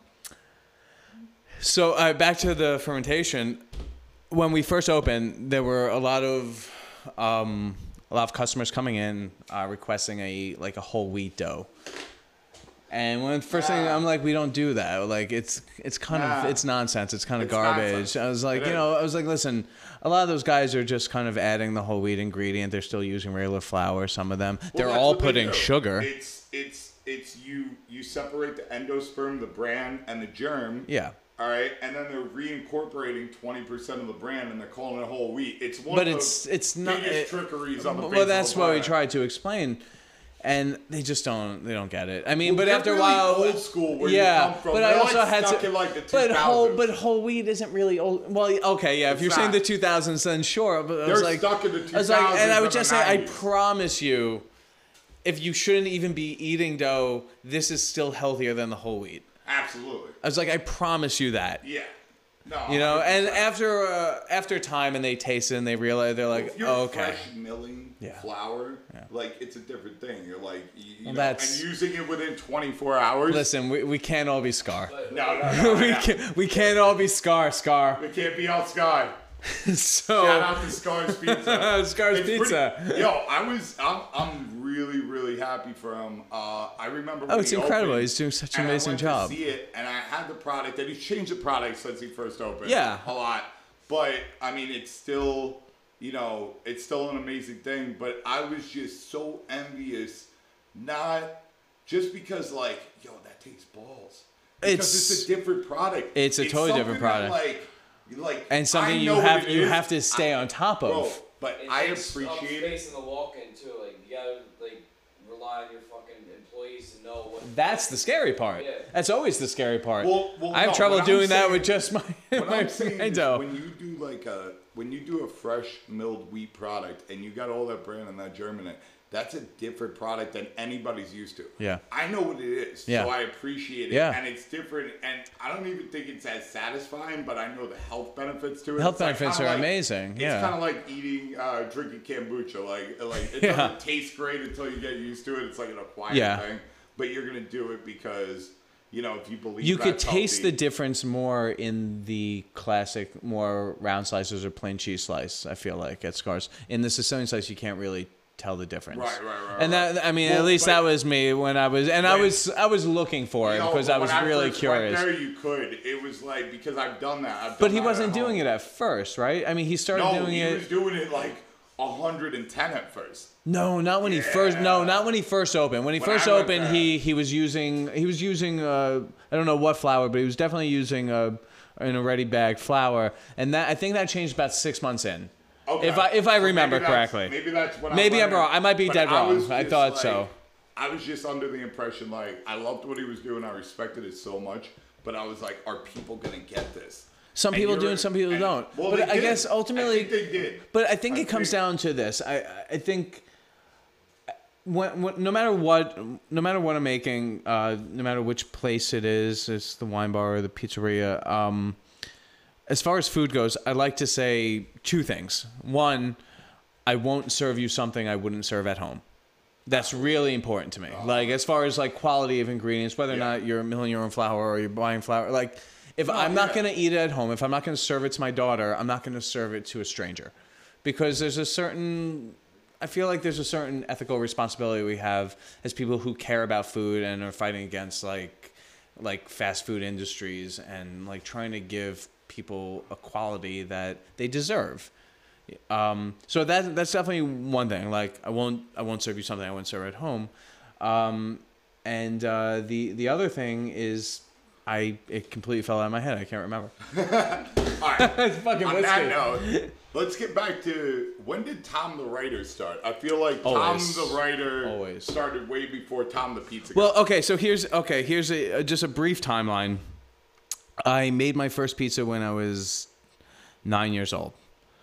So back to the fermentation. When we first opened, there were a lot of a lot of customers coming in requesting a whole wheat dough. And when the first thing I'm like, we don't do that. Like it's kind of it's nonsense. It's kind of garbage. Nonsense. I was like, I was like, listen, a lot of those guys are just kind of adding the whole wheat ingredient. They're still using regular flour. Some of them, they're that's all what they putting do. sugar. It's you separate the endosperm, the bran, and the germ. Yeah. All right, and then they're reincorporating 20% of the bran, and they're calling it whole wheat. It's one But of it's the not biggest trickeries on the face well, of that's the what we planet. tried to explain, and they just don't get it. I mean, Well, but they're after a really while, old school where you yeah. come from. But They're I also like had stuck to. in like the but 2000s. whole wheat isn't really old. Well, okay, yeah. If It's you're saying not. the 2000s, then sure. But I They're was like, stuck in the 2000s. I was like, and I would and just the say, I 90s. promise you, if you shouldn't even be eating dough, this is still healthier than the whole wheat. Absolutely. I was like, I promise you that. Yeah. No. You know, and 100%. after time and they taste it and they realize they're like, if you're oh, okay. fresh milling Yeah. flour, like it's a different thing. You're like, you know, that's- and using it within 24 hours. Listen, we can't all be Scar. No. we can't all be Scar. We can't be all Sky. So Shout out to Scar's Pizza. Scar's It's Pizza. Yo, I'm really happy for him. I remember. Oh, when it's he incredible. opened, He's doing such an and amazing I went job. To see it, and I had the product, and he's changed the product since he first opened. Yeah. a lot. But I mean, it's still, it's still an amazing thing. But I was just so envious, not just because like, yo, that takes balls. Because it's a different product. It's a totally different something that, product. like And something I you know what have it you is. have to stay on top of. Bro, but It I takes up appreciate it. space in the walk-in too. Like you gotta rely on your fucking employees to know what. That's the scary part. Yeah. That's always the scary part. Well, I have no, trouble what I'm doing that saying- with just my What my I'm saying is dough. when you do a fresh milled wheat product and you got all that bran and that germ in it, that's a different product than anybody's used to. Yeah. I know what it is, Yeah. so I appreciate it. Yeah. And it's different, and I don't even think it's as satisfying, but I know the health benefits to it. The health It's like, benefits kinda are like- amazing. It's Yeah. kind of like drinking kombucha. Like it Yeah. doesn't taste great until you get used to it. It's like an acquired Yeah. thing. But you're gonna do it because if you believe You could that's taste healthy. the difference more in the classic, more round slices or plain cheese slice. I feel like at Scars. In the Sicilian slice, you can't really tell the difference. Right. And that, I mean, Well, at least but- that was me when I was, and I was looking for it because I but was when really first curious. Went there, you could. It was like because I've done that. I've done But he that wasn't at doing home. it at first, right? I mean, he started No, doing he it. was doing it like 110 at first. No, not when he first. No, not when he first opened. When he When first I went opened, there. he was using I don't know what flour, but he was definitely using an already bagged flour, and that I think that changed about 6 months in. Okay. If I So remember maybe that's- correctly. Maybe that's what Maybe I'm learning. wrong. I might be But dead wrong. was I just thought like- so. I was just under the impression like I loved what he was doing. I respected it so much, but I was like, are people gonna get this? Some And people you're- do and some people and- don't. Well, But they I did. guess ultimately, I think they did. But I think I it comes think- down to this. I think when, no matter what I'm making, no matter which place it is, it's the wine bar or the pizzeria. As far as food goes, I like to say two things. One, I won't serve you something I wouldn't serve at home. That's really important to me. Like as far as like quality of ingredients, whether or Yeah. not you're milling your own flour or you're buying flour, like if I'm not going to eat it at home, if I'm not going to serve it to my daughter, I'm not going to serve it to a stranger, because I feel like there's a certain ethical responsibility we have as people who care about food and are fighting against like fast food industries and like trying to give people a quality that they deserve. So that's definitely one thing. Like I won't serve you something I wouldn't serve at home. And the other thing is it completely fell out of my head. I can't remember. All right. It's fucking On whiskey. that note, let's get back to when did Tom the Writer start? I feel like Always. Tom the Writer Always. started way before Tom the Pizza. Well, okay, so here's just a brief timeline. I made my first pizza when I was 9 years old.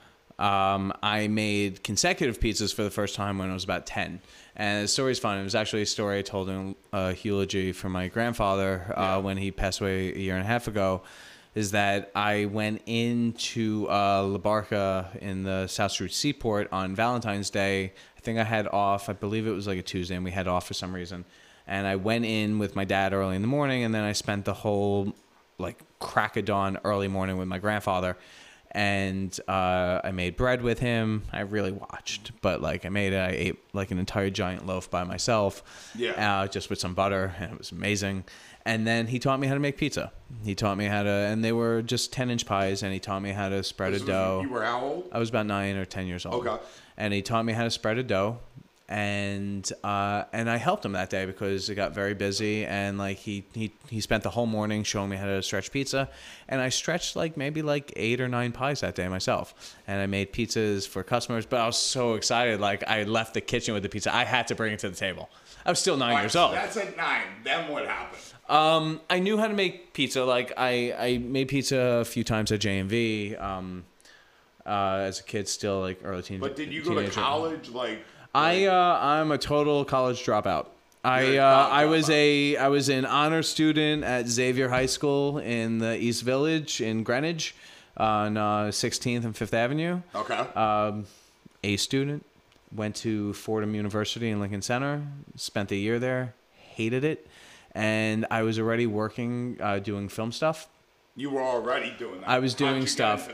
I made consecutive pizzas for the first time when I was about 10. And the story's fun. It was actually a story I told in a eulogy for my grandfather when he passed away a year and a half ago, is that I went into La Barca in the South Street Seaport on Valentine's Day. I think I had off. I believe it was like a Tuesday, and we had off for some reason. And I went in with my dad early in the morning, and then I spent the whole like crack of dawn early morning with my grandfather. and I made bread with him. I really watched, but like I ate like an entire giant loaf by myself, just with some butter, and it was amazing. And then he taught me how to make pizza. He taught me how to, and they were just 10-inch pies, and he taught me how to spread a dough. You were how old? I was about 9 or 10 years old. Okay. And he taught me how to spread a dough, and I helped him that day because it got very busy, and like he spent the whole morning showing me how to stretch pizza, and I stretched maybe 8 or 9 pies that day myself, and I made pizzas for customers. But I was so excited, like I left the kitchen with the pizza. I had to bring it to the table. I was still 9 years old. That's at 9. Then what happened? I knew how to make pizza. Like I made pizza a few times at J&V. As a kid, still like early teenager. But did you go to college? I'm a total college dropout. I was an honor student at Xavier High School in the East Village in Greenwich, on 16th and 5th Avenue. Okay. A student, went to Fordham University in Lincoln Center. Spent a year there. Hated it. And I was already working, doing film stuff. You were already doing that. I was doing stuff.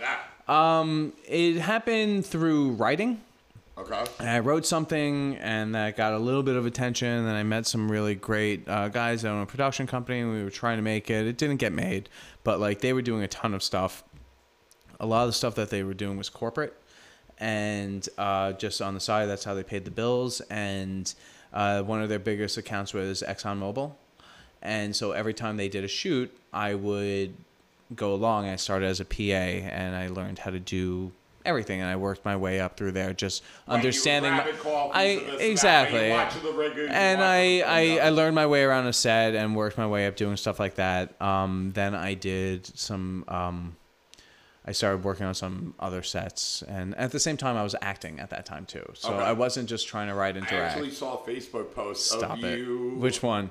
It happened through writing. Okay. And I wrote something, and that got a little bit of attention. And I met some really great guys that own a production company, and we were trying to make it. It didn't get made, but like they were doing a ton of stuff. A lot of the stuff that they were doing was corporate, and just on the side, that's how they paid the bills. And one of their biggest accounts was ExxonMobil. And so every time they did a shoot, I would go along. I started as a PA, and I learned how to do everything, and I worked my way up through there, just understanding. Exactly. And I learned my way around a set and worked my way up doing stuff like that. Then I did some. I started working on some other sets, and at the same time, I was acting at that time too. So I wasn't just trying to write and direct. I actually saw a Facebook post Stop of it. you. Which one?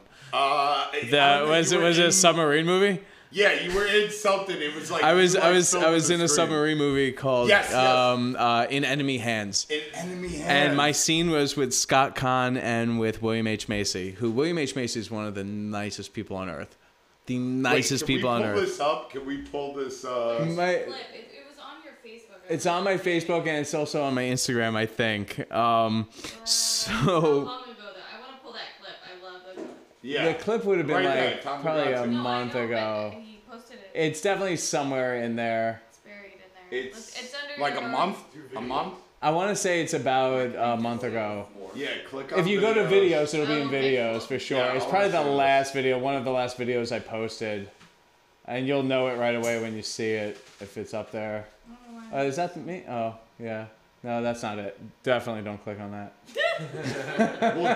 Was it a submarine movie? Yeah, you were in something. It was like I was in a submarine movie called In Enemy Hands. In Enemy Hands. And my scene was with Scott Conn and with William H. Macy, who William H. Macy is one of the nicest people on earth. The nicest people on earth. Can we pull this up? Can we pull this? Clip. It was on your Facebook. It's on my Facebook, and it's also on my Instagram, I think. How long ago though? I want to pull that clip. I love the clip. Yeah. The clip would have been probably a month I know, ago. He posted it. It's definitely somewhere in there. It's buried in there. It's under like your a month. A month. I want to say it's about a month ago. Yeah, click on If you go to videos, it'll be in Okay. videos for sure. Yeah, It's I'll probably the show you. last video, one of the last videos I posted. And you'll know it right away when you see it, if it's up there. Is that me? Oh, yeah. No, that's not it. Definitely don't click on that. Well,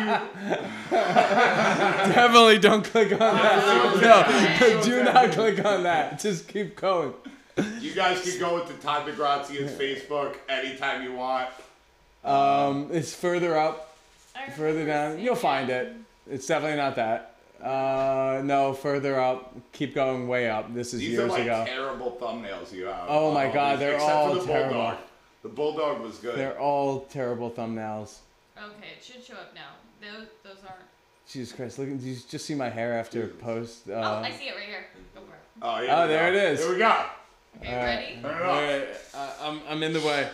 Definitely don't click on that. No, do not click on that. Just keep going. you guys can go into Todd DeGrazia's Facebook anytime you want. It's further up, further down. You'll find it. It's definitely not that. No, further up. Keep going way up. This is These years are like ago. terrible thumbnails you have. Oh my God, they're except all for the terrible. Bulldog. The Bulldog was good. They're all terrible thumbnails. Okay, it should show up now. Those aren't. Jesus Christ! Look, you just see my hair after post. Oh, I see it right here. Go for it. Oh, yeah. Oh, there it is. Here we go. Okay, ready? Turn it All off. right, I'm in the way.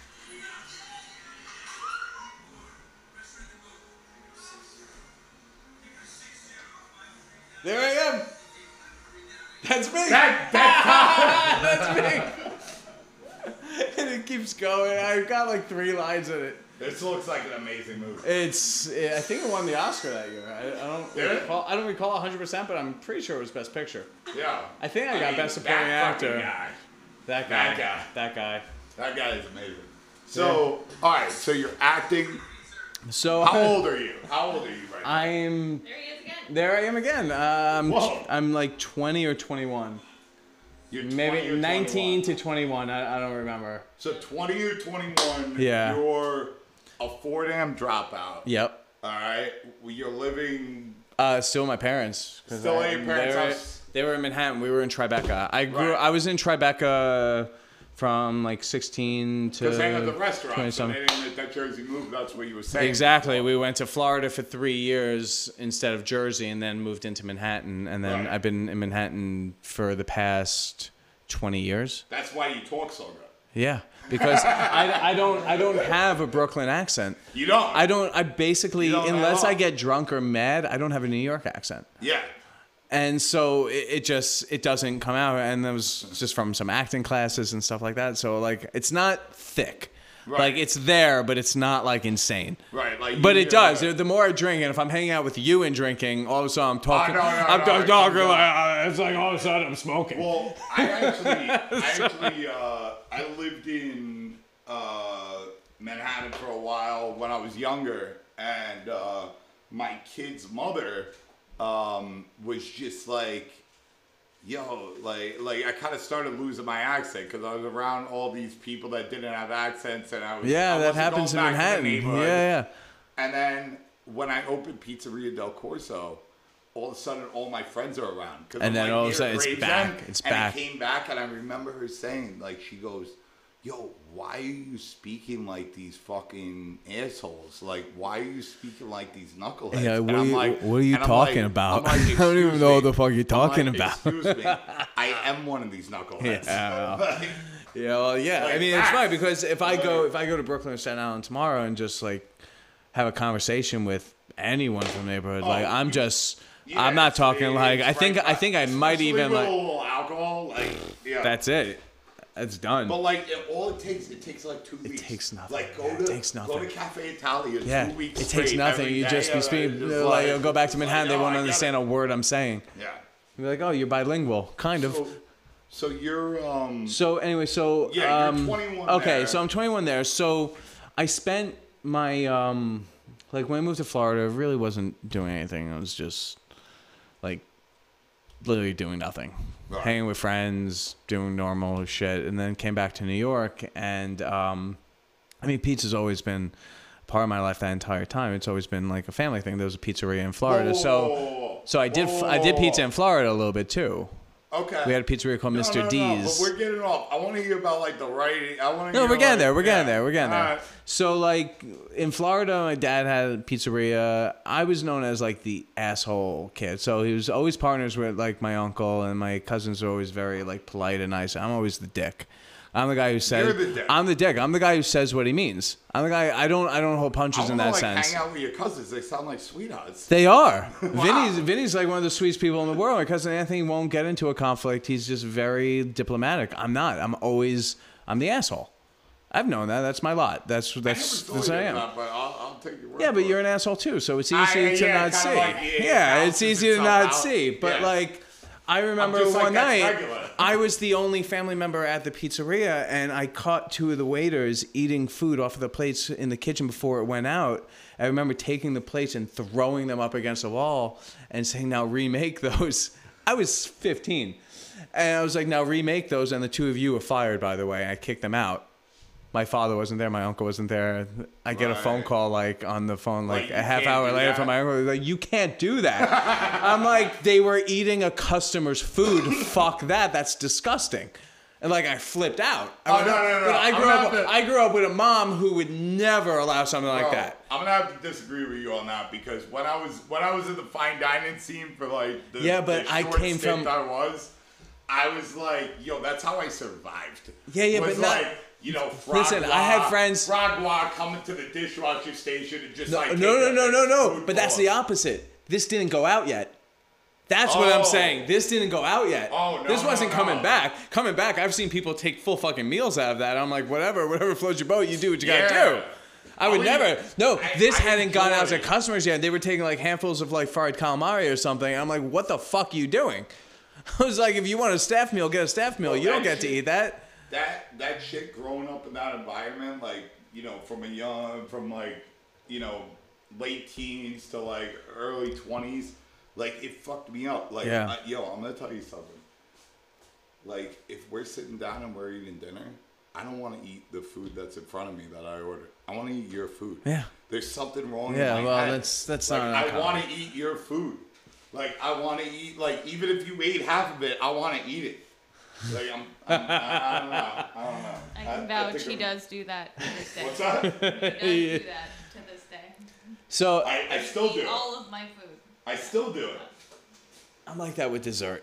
There I am. That's me. That's me. And it keeps going. I've got like 3 lines in it. This looks like an amazing movie. I think it won the Oscar that year. I don't recall 100%, but I'm pretty sure it was Best Picture. Yeah. I think I got Best Supporting that fucking Actor. Guy. That guy. That guy is amazing. So, all right. So you're acting. So How old are you? How old are you right now? I'm. There he is again. There I am again. Whoa. I'm like 20 or 21. You're 20 Maybe or 19 21. to 21. I don't remember. So 20 or 21. Yeah. You're a Fordham dropout. Yep. All right. You're living. Still my parents. 'Cause Still at your parents' they were- house? They were in Manhattan. We were in Tribeca. Right. I was in Tribeca from like 16 to Because they had the restaurant. So 27. they didn't make that Jersey move. That's what you were saying. Exactly. We went to Florida for 3 years instead of Jersey, and then moved into Manhattan. And then Right. I've been in Manhattan for the past 20 years. That's why you talk so good. Yeah, because I don't have a Brooklyn accent. You don't. I basically, You don't at unless all. I get drunk or mad, I don't have a New York accent. Yeah. And so it doesn't come out. And that was just from some acting classes and stuff like that. So like, it's not thick. Right. Like it's there, but it's not like insane. Right. Like. But it does. The more I drink, and if I'm hanging out with you and drinking, all of a sudden I'm talking. no, I'm no, talking no. like it's like all of a sudden I'm smoking. Well, I lived in Manhattan for a while when I was younger, and my kid's mother was just like, yo, like I kind of started losing my accent because I was around all these people that didn't have accents, and I that wasn't happens in going back to the Manhattan. neighborhood. Yeah. And then when I opened Pizzeria Del Corso, all of a sudden all my friends are around. And then all of a sudden it's back. It's back. And it came back, and I remember her saying, like, she goes, yo, why are you speaking like these fucking assholes? Like, why are you speaking like these knuckleheads? Yeah, And I'm like, what are you and I'm talking like- about? I'm like, I don't even "Excuse know me." what the fuck you're I'm talking like, about. Excuse me, I am one of these knuckleheads. Yeah. Like, Yeah, well, yeah. Like I mean, it's that. fine because if I go to Brooklyn or Staten Island tomorrow and just like have a conversation with anyone from the neighborhood, like I'm just, yeah, I'm not talking it's like I think right. I might Especially even with like a little alcohol, like yeah. that's it. That's done. But like all it takes like 2 weeks. takes nothing. Like Yeah, it takes nothing. Go to Cafe Italia. Yeah, 2 weeks. it takes straight nothing. every You day, just be and speaking it's just like go back to it's Manhattan. like, They won't I get understand it. a word I'm saying. Yeah. You're like, oh, you're bilingual, kind of. So you're So anyway, so yeah, you're 21 okay, there. so I'm 21 there. So I spent my like when I moved to Florida, I really wasn't doing anything. I was just like literally doing nothing, Right. hanging with friends, doing normal shit, and then came back to New York. And I mean, pizza's always been part of my life that entire time. It's always been like a family thing. There was a pizzeria in Florida, so I did pizza in Florida a little bit too. Okay. We had a pizzeria called Mr. No, D's. but we're getting off. I want to hear about like the writing. I want to. No, we're getting there. We're getting yeah. there. We're getting there. All right. So, like, in Florida, my dad had a pizzeria. I was known as, like, the asshole kid. So he was always partners with, like, my uncle, and my cousins are always very, like, polite and nice. I'm always the dick. I'm the guy who says... You're the dick. I'm the dick. I'm the guy who says what he means. I'm the guy... I don't hold punches in I that want to like sense. hang out with your cousins. They sound like sweethearts. They are. Wow. Vinny's like one of the sweetest people in the world. My cousin Anthony won't get into a conflict. He's just very diplomatic. I'm not. I'm the asshole. I've known that. That's my lot. That's what I am. But I'll take your word. Yeah, but for you're it. an asshole too, so it's easy to yeah, not kinda see. like, yeah, Yeah, it it's easy to balances not itself out. see. But Yeah. like, I remember just like, one that's night, regular. I was the only family member at the pizzeria, and I caught two of the waiters eating food off of the plates in the kitchen before it went out. I remember taking the plates and throwing them up against the wall and saying, "Now remake those." I was 15, and I was like, "Now remake those." And the two of you were fired, by the way. I kicked them out. My father wasn't there. My uncle wasn't there. I get a phone Right. call like on the phone like you a half can't hour do later that. from my uncle. Like, you can't do that. I'm like, they were eating a customer's food. Fuck that. That's disgusting. And like I flipped out. Oh, no. But I grew up with a mom who would never allow something like Bro, that. I'm gonna have to disagree with you on that because when I was in the fine dining scene for like the Yeah, but the I short came stint from- I was like, yo, that's how I survived. Yeah, was but not- like, you know, Listen, I had friends- Frogwa coming to the dishwasher station and just like No. But that's the opposite. This didn't go out yet. That's what I'm Oh. saying. This didn't go out yet. Oh, no, This wasn't no. coming back. Coming back, I've seen people take full fucking meals out of that. I'm like, whatever floats your boat, you do what you gotta Yeah. do. I would I'll never. eat- No, this I hadn't gone out enjoy to it. customers yet. They were taking like handfuls of like fried calamari or something. I'm like, what the fuck are you doing? I was like, if you want a staff meal, get a staff meal. Well, You don't that get to shit- eat that. That shit growing up in that environment, like, you know, from like, you know, late teens to like early 20s, like it fucked me up. Like, Yeah. yo, I'm gonna tell you something. Like, if we're sitting down and we're eating dinner, I don't want to eat the food that's in front of me that I ordered. I want to eat your food. Yeah. There's something wrong. Yeah, in my well, head. that's like, not I uncommon. want to eat your food. Like, I want to eat. Like, even if you ate half of it, I want to eat it. Like, I don't know. I can vouch he does do that to this day. What's that? He does do that to this day. So I still do. Eat all of my food. I still do it. I'm like that with dessert.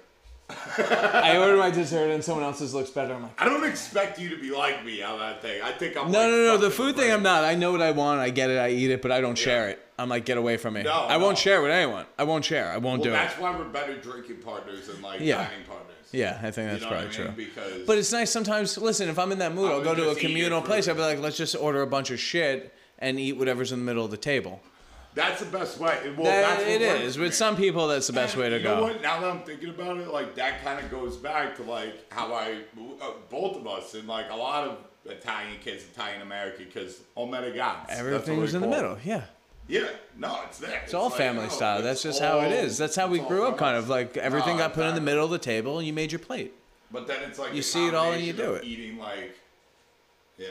I order my dessert and someone else's looks better. I'm like, I don't expect you to be like me on that thing. I think I'm no. The fucking food thing, great. I'm not. I know what I want. I get it. I eat it, but I don't share it. I'm like, get away from me. No, I won't share with anyone. I won't share. I won't do That's it. why we're better drinking partners and like Yeah. dining partners. Yeah, I think that's You know probably what I mean? true. Because But it's nice sometimes. Listen, if I'm in that mood, I I'll would go to a just eat communal your place. food. I'll be like, let's just order a bunch of shit and eat whatever's in the middle of the table. that's the best way. Well, that's what It works is. for With me. some people, that's the best way to You know go. what? Now that I'm thinking about it, like that kind of goes back to like how both of us and like a lot of Italian kids, Italian American kids, omedigans. Everything's in the middle. Yeah. Yeah, no, it's there. It's all family style. That's just how it is. That's how we grew up, kind of like everything got put in the middle of the table and you made your plate. But then it's like You a see it all and you combination do of it. Eating like, yeah.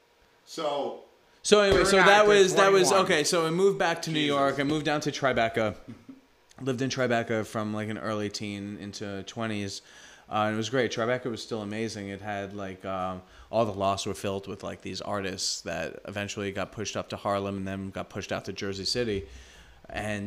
So So anyway, You're so an that actor, was 21. okay. So I moved back to New Jesus. York. I moved down to Tribeca. Lived in Tribeca from like an early teen into 20s. And it was great. Tribeca was still amazing. It had like all the lofts were filled with like these artists that eventually got pushed up to Harlem and then got pushed out to Jersey City. And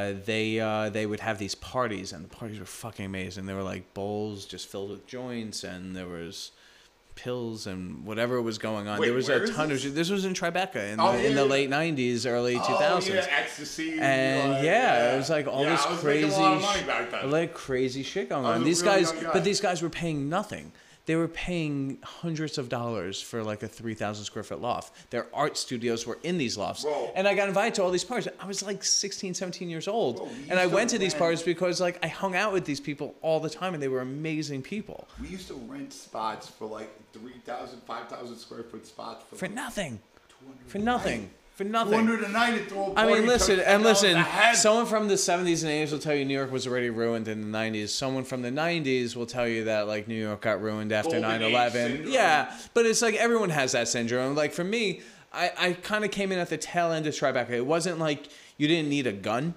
they would have these parties, and the parties were fucking amazing. They were like bowls just filled with joints, and there was pills and whatever was going on. Wait, there was where a is ton this? of. This was in Tribeca in Oh, the yeah. late 90s, early 2000s. Oh, yeah, ecstasy. And like, yeah, it was like all yeah, this I was crazy, making a lot of money back then. like crazy shit going I was on. a These really guys, young guy. but these guys were paying nothing. They were paying hundreds of dollars for like a 3,000 square foot loft. Their art studios were in these lofts. Bro. And I got invited to all these parties. I was like 16, 17 years old. Bro, we And I used to went to these rent- parties because like I hung out with these people all the time and they were amazing people. We used to rent spots for like 3,000, 5,000 square foot spots for, For like nothing. 200 For a nothing. night. For nothing. 200 a night and throw a I party, mean, listen, charge and $10 listen, a head. someone from the 70s and 80s will tell you New York was already ruined in the 90s. Someone from the 90s will tell you that, like, New York got ruined after Golden Age 9/11. syndrome. Yeah, but it's like everyone has that syndrome. Like, for me, I kind of came in at the tail end of Tribeca. It wasn't like you didn't need a gun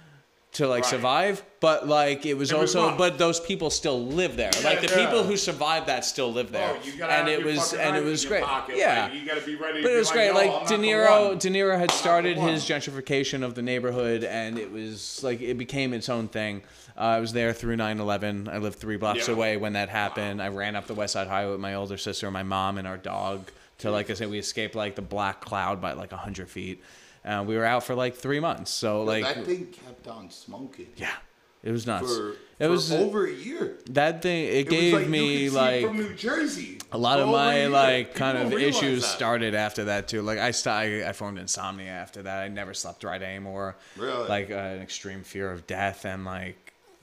to like Right. survive, but like it was It was also, rough. but those people still live there. Yeah, like the yeah. people who survived that still live there, Oh, you gotta and have it your was fucking and it knife was in your great. pocket. Yeah, Like, you gotta be ready. but to it was be great. "Yo, Like I'm De not the Niro, one." De Niro had the started one. his gentrification of the neighborhood, and it was like it became its own thing. I was there through 9/11. I lived 3 blocks Yeah. away when that happened. I ran up the West Side Highway with my older sister, my mom, and our dog. To like I said, we escaped like the black cloud by like 100 feet. We were out for like 3 months. So like that thing kept on smoking. yeah, it was nuts. For It was over a year. that thing. It It gave was like, me you could see like it from New Jersey. a lot For of over a my year. like People kind of don't realize issues that. started after that too. Like I formed insomnia after that. I never slept right anymore. Really? Like an extreme fear of death and like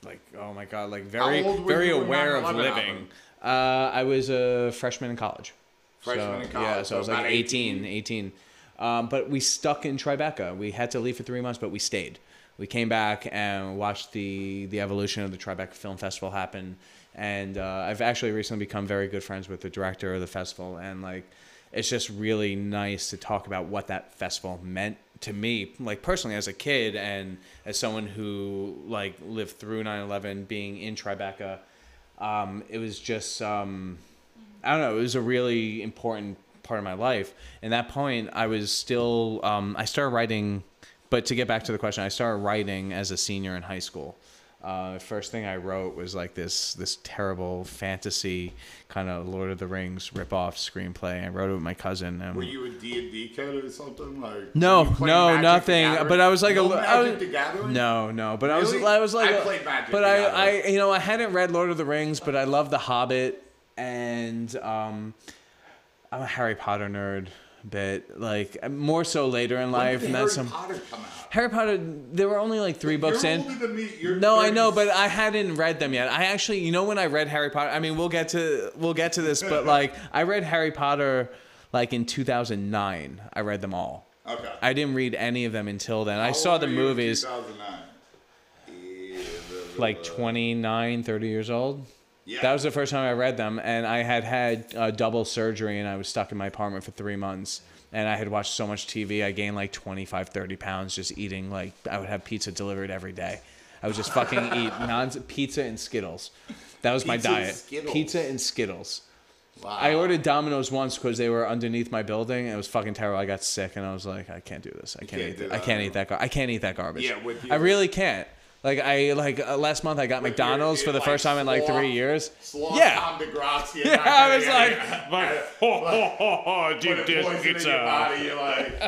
oh my god, like How very old were very you when aware of 9/11 living. I was a freshman in college. Freshman in college, Yeah, so I so was like about 18. But we stuck in Tribeca. We had to leave for 3 months, but we stayed. We came back and watched the evolution of the Tribeca Film Festival happen. And I've actually recently become very good friends with the director of the festival. And like, it's just really nice to talk about what that festival meant to me, like personally as a kid and as someone who like lived through 9/11, being in Tribeca. It was just, I don't know, it was a really important part of my life. And that point, I was still, I started writing, but to get back to the question, I started writing as a senior in high school. First thing I wrote was like this terrible fantasy kind of Lord of the Rings ripoff screenplay. I wrote it with my cousin. And Were you a D&D kid or something? Like no, were you playing no, Magic the nothing. Gathering? But I was like No I Magic was, the Gathering? no. But Really? I was like, I played Magic but the I, Gathering. you know, I hadn't read Lord of the Rings, but I love The Hobbit, and I'm a Harry Potter nerd. But like more so later in When life, did and Harry that's some Potter come out? Harry Potter. There were only like 3 books You're in. older than me. You're No, I know, 30. but I hadn't read them yet. I actually, you know, when I read Harry Potter, I mean, we'll get to this, but like I read Harry Potter like in 2009. I read them all. Okay. I didn't read any of them until then. I How saw old the were you in movies 2009? like 29, 30 years old. Yeah. That was the first time I read them, and I had double surgery, and I was stuck in my apartment for 3 months. And I had watched so much TV, I gained like 25, 30 pounds just eating. Like, I would have pizza delivered every day. I would just fucking eat pizza and Skittles. That was my Pizza and diet. Skittles. Pizza and Skittles. Wow. I ordered Domino's once because they were underneath my building. And it was fucking terrible. I got sick, and I was like, I can't do this. I can't can't eat do that. I that. can't eat that. I can't eat that garbage. Yeah, with I you. really can't. Last month I got With McDonald's your- for the like first time in like sloth- 3 years. Sloth Yeah. Tom DeGrazia. Yeah, I was like, Put deep a dish poison in pizza. your body. You're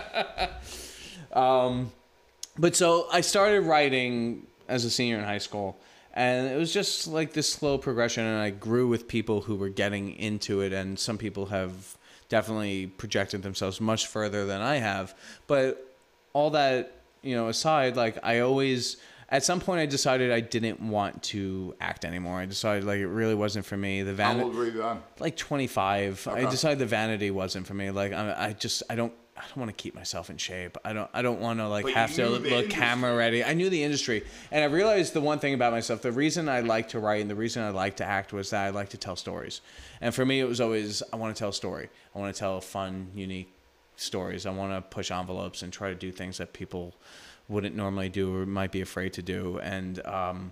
like, But so I started writing as a senior in high school, and it was just like this slow progression, and I grew with people who were getting into it, and some people have definitely projected themselves much further than I have. But all that, aside, like I always, at some point I decided I didn't want to act anymore. I decided like it really wasn't for me. The how vanity, old were you then? like 25. I Okay. decided the vanity wasn't for me. Like I don't want to keep myself in shape. I don't want to like But have you to knew look the industry. camera ready. I knew the industry, and I realized the one thing about myself. The reason I like to write and the reason I like to act was that I like to tell stories. And for me, it was always I want to tell a story. I want to tell fun, unique stories. I want to push envelopes and try to do things that people wouldn't normally do or might be afraid to do. And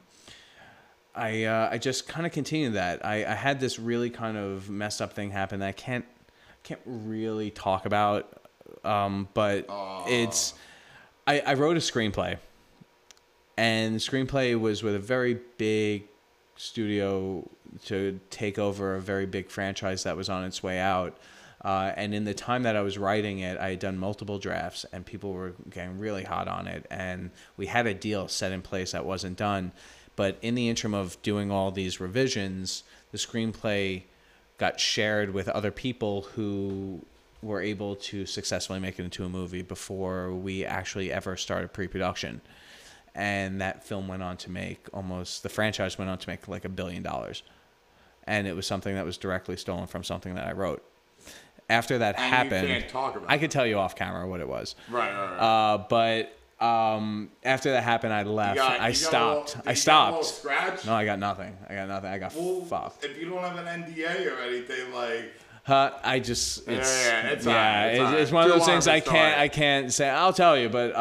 I just kind of continued that. I had this really kind of messed up thing happen that I can't really talk about. But it's I wrote a screenplay, and the screenplay was with a very big studio to take over a very big franchise that was on its way out. And in the time that I was writing it, I had done multiple drafts, and people were getting really hot on it. And we had a deal set in place that wasn't done. But in the interim of doing all these revisions, the screenplay got shared with other people who were able to successfully make it into a movie before we actually ever started pre-production. And that film went on to make the franchise went on to make like $1 billion. And it was something that was directly stolen from something that I wrote. After that And happened, you can't talk about I could tell you off camera what it was. Right. But after that happened, I left. I stopped. Did you get a little stopped. scratch? No, I got nothing. I got Well, fucked. if you don't have an NDA or anything, like, I just it's it's all right, it's all right. it's one of Too those long things of a I can't story. I can't say. I'll tell you, but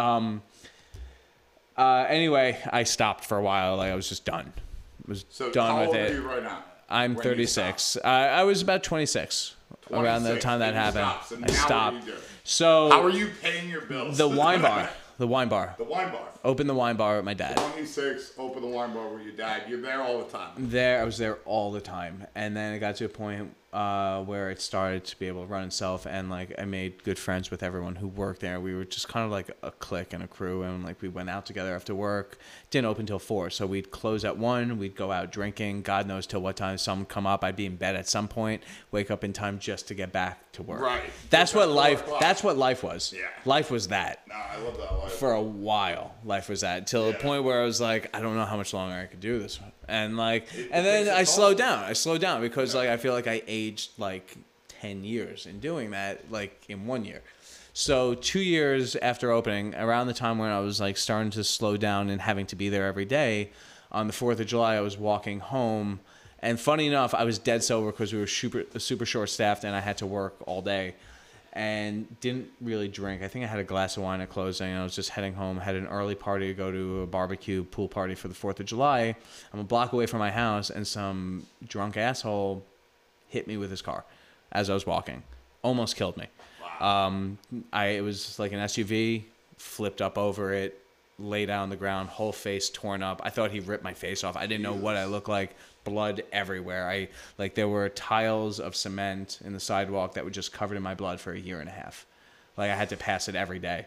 anyway, I stopped for a while. Like I was just done. Was so done how with old it. are you right now? I'm When you 36. I was about 26 around the 26, time that and you happened. stopped. So now I what stopped. do you do? So How are you paying your bills? the wine bar. The wine bar. The wine bar. Opened the wine bar with my dad. 26, open the wine bar with your dad. You're there all the time. I was there all the time, and then it got to a point where it started to be able to run itself, and like I made good friends with everyone who worked there. We were just kind of like a clique and a crew, and like we went out together after work. Didn't open till 4, so we'd close at 1. We'd go out drinking. God knows till what time. Some come up. I'd be in bed at some point. Wake up in time just to get back to work. Right. That's what At 4 life. o'clock. That's what life was. Yeah. Life was that. Nah, I love that life. For a while, life was that till the point where I was like, I don't know how much longer I could do this, and like, and then takes a I toll. slowed down. I slowed down because like I feel like I aged like 10 years in doing that, like in 1 year. So 2 years after opening, around the time when I was like starting to slow down and having to be there every day, on the 4th of July, I was walking home, and funny enough, I was dead sober because we were super short staffed and I had to work all day. And didn't really drink. I think I had a glass of wine at closing. I was just heading home. Had an early party to go to a barbecue pool party for the 4th of July. I'm a block away from my house, and some drunk asshole hit me with his car as I was walking. Almost killed me. Wow. It was like an SUV, flipped up over it, lay down on the ground, whole face torn up. I thought he ripped my face off. I didn't know what I looked like. Blood everywhere. There were tiles of cement in the sidewalk that were just covered in my blood for a year and a half. Like I had to pass it every day.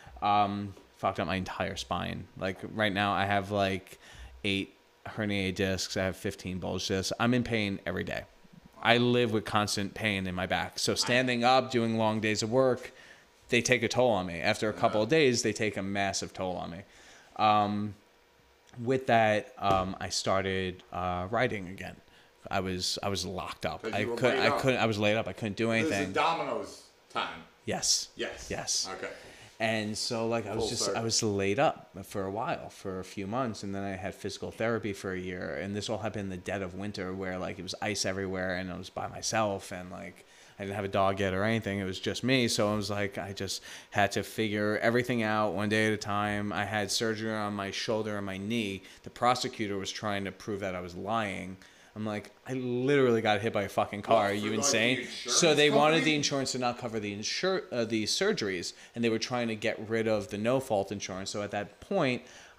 Fucked up my entire spine. Like right now I have like 8 herniated discs. I have 15 bulge discs. I'm in pain every day. I live with constant pain in my back. So standing up, doing long days of work, they take a toll on me. After a couple of days, they take a massive toll on me. With that, I started writing again. I was locked up. 'Cause I you were couldn't. laid I up. couldn't. I was laid up. I couldn't do This anything. is Domino's time. Yes. Yes. Yes. Okay. And so like I was Full just circle. I was laid up for a while, for a few months, and then I had physical therapy for a year, and this all happened in the dead of winter where like it was ice everywhere and I was by myself, and like I didn't have a dog yet or anything. It was just me. So I was like, I just had to figure everything out one day at a time. I had surgery on my shoulder and my knee. The prosecutor was trying to prove that I was lying. I'm like, I literally got hit by a fucking car. What, Are you for, like, insane? the insurance So they wanted company? the insurance to not cover the the surgeries, and they were trying to get rid of the no fault insurance. So at that point,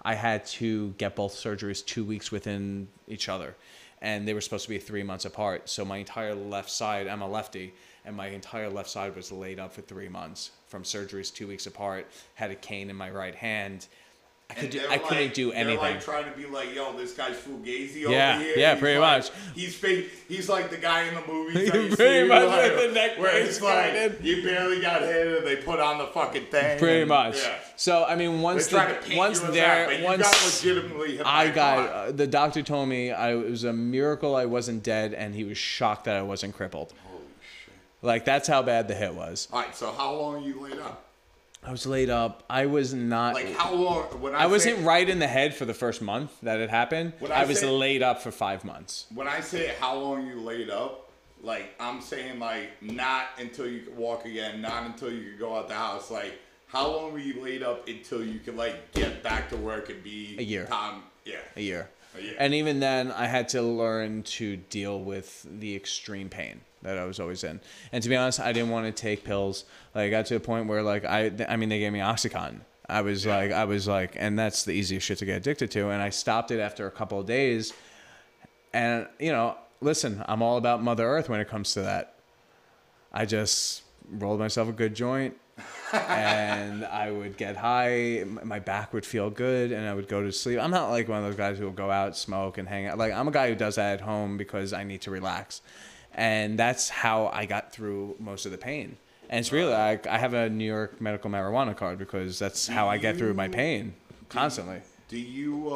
I had to get both surgeries 2 weeks within each other. And they were supposed to be 3 months apart. So my entire left side, I'm a lefty, and my entire left side was laid up for 3 months from surgeries 2 weeks apart. Had a cane in my right hand. I couldn't do anything. They're like trying to be like, yo, this guy's Fugazi Yeah, over here. yeah, He's pretty like, much. He's fake. He's like the guy in the movies. That you Pretty see, much like, with the neck where brace it's like going in. you barely got hit, and they put on the fucking thing. Pretty and, much. Yeah. So I mean, once They're trying to paint once you as there, that, but you once got legitimately hit by I a got car. the doctor told me it was a miracle I wasn't dead, and he was shocked that I wasn't crippled. Holy shit. Like that's how bad the hit was. All right, so how long are you laid up? I was laid up. I was not. Like how long? When I wasn't say, right in the head for the first month that it happened. When I I was say- laid up for 5 months. When I say how long you laid up, like I'm saying like not until you could walk again, not until you could go out the house. Like how long were you laid up until you could like get back to work and be A year. Yeah. A year. A year. And even then, I had to learn to deal with the extreme pain that I was always in. And to be honest, I didn't want to take pills. Like, I got to a point where, like, I mean, they gave me Oxycontin. I was like, and that's the easiest shit to get addicted to. And I stopped it after a couple of days. And, you know, listen, I'm all about Mother Earth when it comes to that. I just rolled myself a good joint. And I would get high, my back would feel good, and I would go to sleep. I'm not like one of those guys who will go out, smoke, and hang out. Like, I'm a guy who does that at home because I need to relax. And that's how I got through most of the pain. And it's really, I have a New York medical marijuana card because that's how I get through my pain constantly. Do you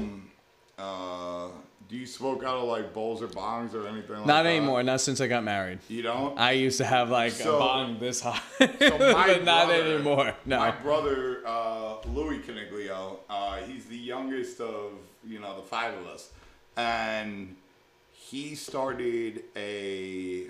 do you smoke out of like bowls or bongs or anything like that? Not anymore, not since I got married. You don't? I used to have like So- a bong this high, my but not brother- anymore. No. My brother, Louis Caniglio, he's the youngest of, the five of us. And he started a,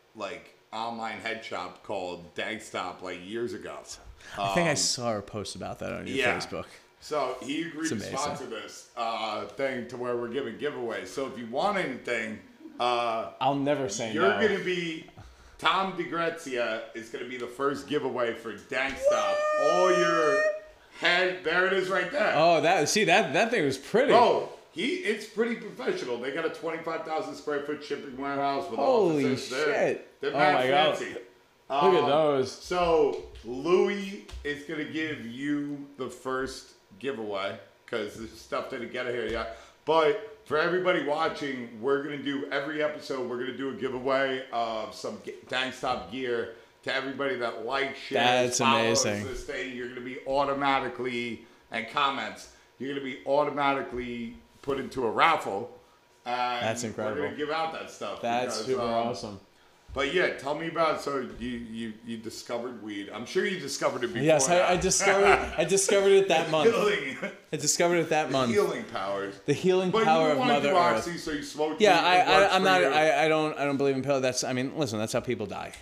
online head shop called Dagstop, years ago. I think I saw a post about that on your Facebook. So he agreed to amazing. sponsor this thing to where we're giving giveaways. So if you want anything, I'll never say you're no. going to be... Tom DeGrazia is going to be the first giveaway for Dagstop. All your head... There it is right there. Oh, that thing was pretty. Bro, it's pretty professional. They got a 25,000 square foot shipping warehouse with Holy offices. shit. They're Oh mad my God. fancy. Look at those. So Louis is gonna give you the first giveaway because the stuff didn't get here yet. But for everybody watching, we're gonna do every episode. We're gonna do a giveaway of some Dagstop gear to everybody that likes, shares, That's follows amazing. this thing. You're gonna be automatically and comments. You're gonna be automatically put into a raffle. And That's incredible. We're gonna give out that stuff. That's because, super awesome. But yeah, tell me about. So you discovered weed. I'm sure you discovered it before. Yes, I that. discovered it that month. Healing, I discovered it that month. healing powers. The healing But power you of want to Mother do Earth. oxy, so you smoked. Yeah, weed, it works I'm for not. you. I don't believe in pills. Listen, that's how people die.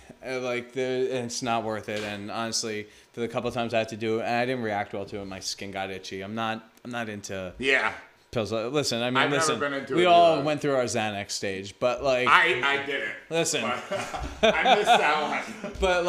It's not worth it. And honestly, for the couple of times I had to do it, I didn't react well to it. My skin got itchy. I'm not into Yeah, pills. Listen, I've never listen. been into we it all either. went through our Xanax stage, but I didn't. listen. But I missed that one. But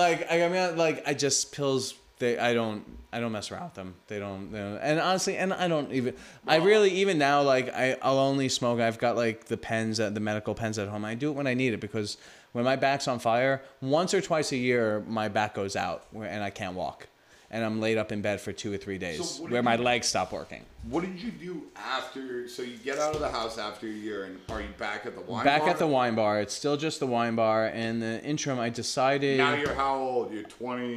I just pills. I don't mess around with them. They don't. And honestly, I don't even. I really even now I'll only smoke. I've got the pens, the medical pens at home. I do it when I need it because when my back's on fire, once or twice a year my back goes out and I can't walk, and I'm laid up in bed for 2 or 3 days So what where did my you- legs stop working. What did you do after? So you get out of the house after a year, and are you back at the wine Back bar? at the wine bar. It's still just the wine bar. And the interim, I decided. Now you're how old? You're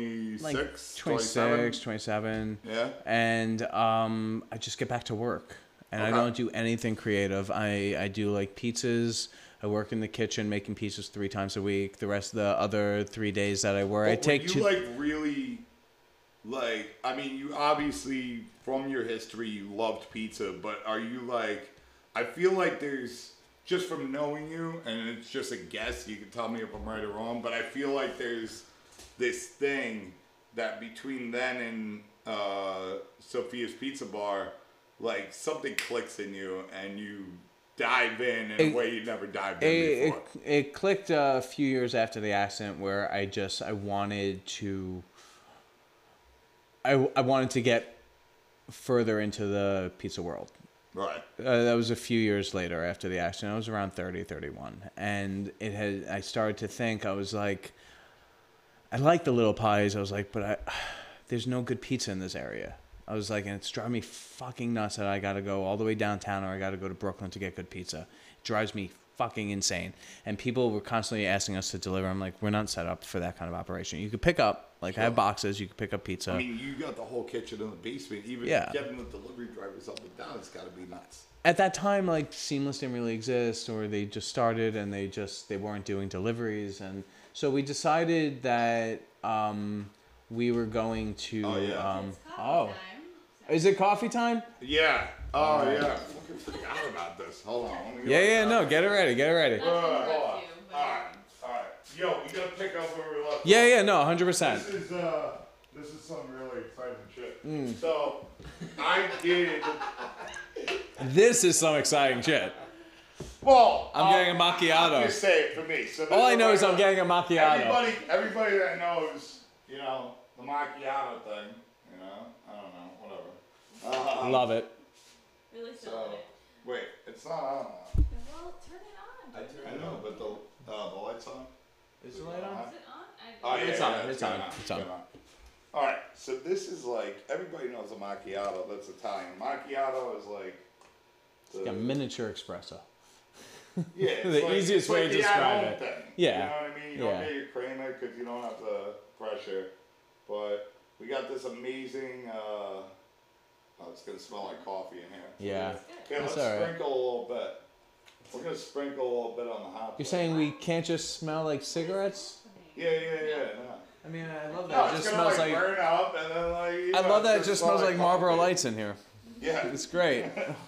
26, 26, 27. Yeah. And I just get back to work. And I Okay. don't do anything creative. I do pizzas. I work in the kitchen making pizzas 3 times a week. The rest of the other 3 days that I work, I But take were you 2. really I mean, you obviously from your history you loved pizza, but are you I feel like there's just from knowing you, and it's just a guess, you can tell me if I'm right or wrong, but I feel like there's this thing that between then and Sophia's Pizza Bar, something clicks in you and you dive in a way you never dived in before. It clicked a few years after the accident where I wanted to. I wanted to get further into the pizza world. Right. That was a few years later after the accident. I was around 30, 31. And I started to think, I was like, I like the Little Pies. I was like, but there's no good pizza in this area. I was like, and it's driving me fucking nuts that I got to go all the way downtown or I got to go to Brooklyn to get good pizza. It drives me fucking insane. And people were constantly asking us to deliver. I'm like, we're not set up for that kind of operation. You could pick up, like, I have boxes. You could pick up pizza. I mean, you got the whole kitchen in the basement. Even getting the delivery drivers up and down, it's got to be nuts. At that time, like, Seamless didn't really exist, or they just started and they weren't doing deliveries. And so we decided that we were going to... It's coffee time. Is it coffee time? Yeah. Oh, yeah. I fucking forgot about this. Hold on. No, get it ready. Not to Hold on. interrupt you, but All right. Yo, we got to pick up where we left. No, 100%. This is some really exciting shit. So, I did... This is some exciting shit. Well, I'm getting a macchiato. I'm just saying it for me. So All I know is I'm getting a macchiato. Everybody that knows, the macchiato thing, I don't know, whatever. Love it. really So, feeling it. wait, it's not on now. Well, turn it on. I know, but the light's on. Is the light on? Is it on? Oh, yeah, It's yeah, on. It's on. All right, so this is like everybody knows a macchiato. That's Italian. Macchiato is like Like a miniature espresso. yeah, it's the like, easiest it's way like to the describe at-home it. Thing. Yeah. You know what I mean? You don't Yeah. get your creamer because you don't have the pressure. But we got this amazing. Oh, it's gonna smell like coffee in here. Yeah. It's good. Okay, That's let's all right. sprinkle a little bit. We're gonna sprinkle a little bit on the hot. You're plate. saying we can't just smell like cigarettes? Yeah. No. I mean, I love No, that. It it's just gonna smells like. burn up and then like. I love that it it's just smell smells like Marlboro coffee. Lights in here. Yeah. It's great.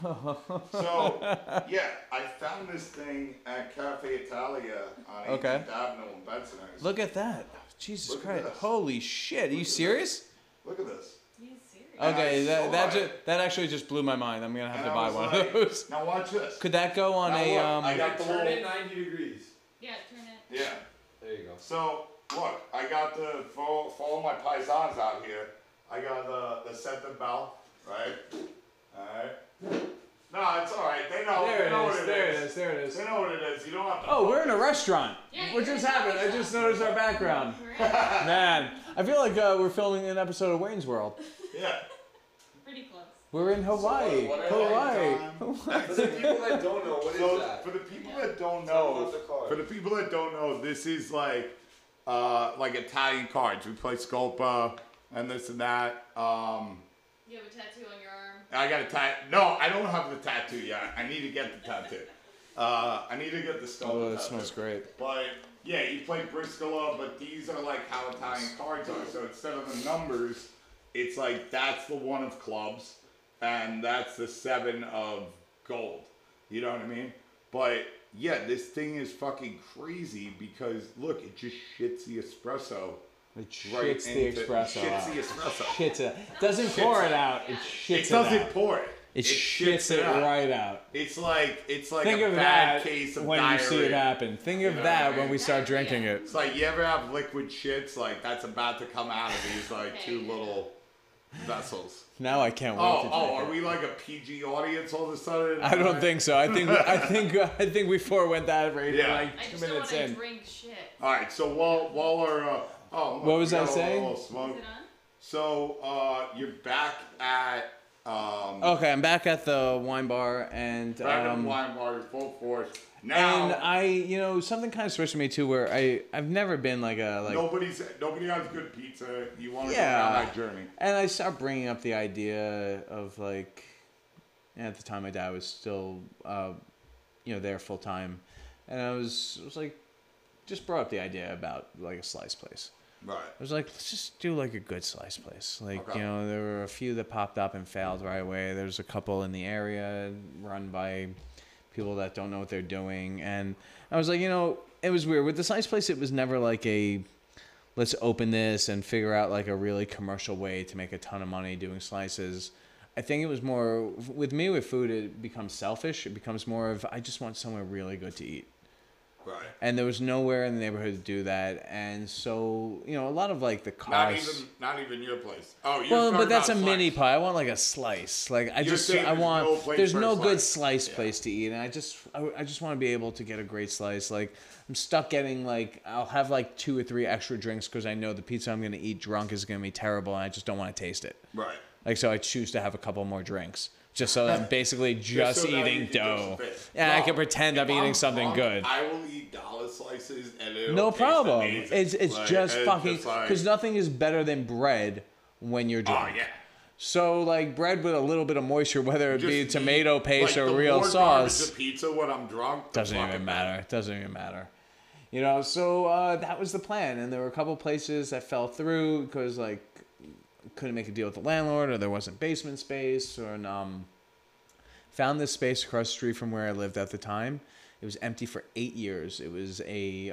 So, yeah, I found this thing at Cafe Italia on 18th Okay. Avenue in Bensonhurst. Look at that. Jesus Look at Christ. this. Holy shit. Are you Look at serious? Look at this. He's serious. Okay, And I saw it. that actually just blew my mind. I'm going to have And to I buy was one like, of those. Now watch this. Could that go on Now a look, I got the Turn little. it 90 degrees. Yeah, turn it. Yeah. There you go. So look, I got for all my paisans out here. I got the Senta Bell, right? All right. No, it's all right. They know. There they it know is. what There it is. is. There it is. They know what it is. You don't have to. Oh, we're in a restaurant. Yeah, What you're just in a happened? I coffee just shop. noticed our background. Right? Man, I feel like we're filming an episode of Wayne's World. Yeah. Pretty close. We're in Hawaii. what are Hawaii. For the people that don't know, what is So that? for the people that don't Tell them know, about the card. for the people that don't know, this is like Italian cards. We play Scopa and this and that. You have a tattoo on your arm. I got a tattoo. No, I don't have the tattoo yet. I need to get the tattoo. I need to get the Scopa Oh, that tattoo. smells great. But yeah, you play Briscola, but these are like how Italian cards are. So instead of the numbers, it's like that's the 1 of clubs, and that's the 7 of gold. You know what I mean? But yeah, this thing is fucking crazy because look, it just shits the espresso. It Right shits the into- espresso shits out. the espresso. Shits it. Doesn't pour it out. It shits It doesn't out. pour it. It shits it out. right out. It's like Think a of bad that case of when diarrhea. you see it happen. Think of You know that what I when mean? we start drinking it. It's like you ever have liquid shits like that's about to come out of these like 2 little vessels. Now I can't wait Oh, to are drink it. we like a PG audience all of a sudden? I don't think so. I think we forewent that rating Yeah. like I 2 just don't minutes want to in. drink shit. All right, so while our look, What was we I got a saying? little Is smoke. it on? So you're back at Okay, I'm back at the wine bar and back at the wine bar, full force. Now and I, something kind of switched with me too, where I've never been like nobody has good pizza. You want to Yeah. go down that journey. and I started bringing up the idea of like, at the time my dad was still, there full time, and I was like, just brought up the idea about like a slice place. Right. I was like, let's just do like a good slice place. Like, Okay. there were a few that popped up and failed right away. There's a couple in the area run by people that don't know what they're doing. And I was like, it was weird. With the slice place, it was never like let's open this and figure out like a really commercial way to make a ton of money doing slices. I think it was more, with me with food, it becomes selfish. It becomes more of, I just want somewhere really good to eat. Right. And there was nowhere in the neighborhood to do that, and so a lot of like the costs. Not even your place. Oh, you're Well, talking but that's a about mini slice. pie. I want like a slice. Like You're saying I want. no place There's for a no good slice. slice place to eat, and I just want to be able to get a great slice. Like I'm stuck getting like I'll have like 2 or 3 extra drinks because I know the pizza I'm gonna eat drunk is gonna be terrible, and I just don't want to taste it. Right. Like so, I choose to have a couple more drinks. Just so I'm basically just so that eating you can dough. just fit. And I Bro, can pretend I'm if eating something drunk, good. I will eat dollar slices and it'll No taste problem. amazing. It's Like, just it's fucking just like- because nothing is better than bread when you're Oh drunk. yeah. So like bread with a little bit of moisture, whether it be Just tomato eat, paste like, or the real more sauce, garbage of pizza when I'm drunk. the doesn't even fucking matter. It doesn't even matter. So that was the plan, and there were a couple places that fell through because like couldn't make a deal with the landlord, or there wasn't basement space, or found this space across the street from where I lived at the time. It was empty for 8 years. It was a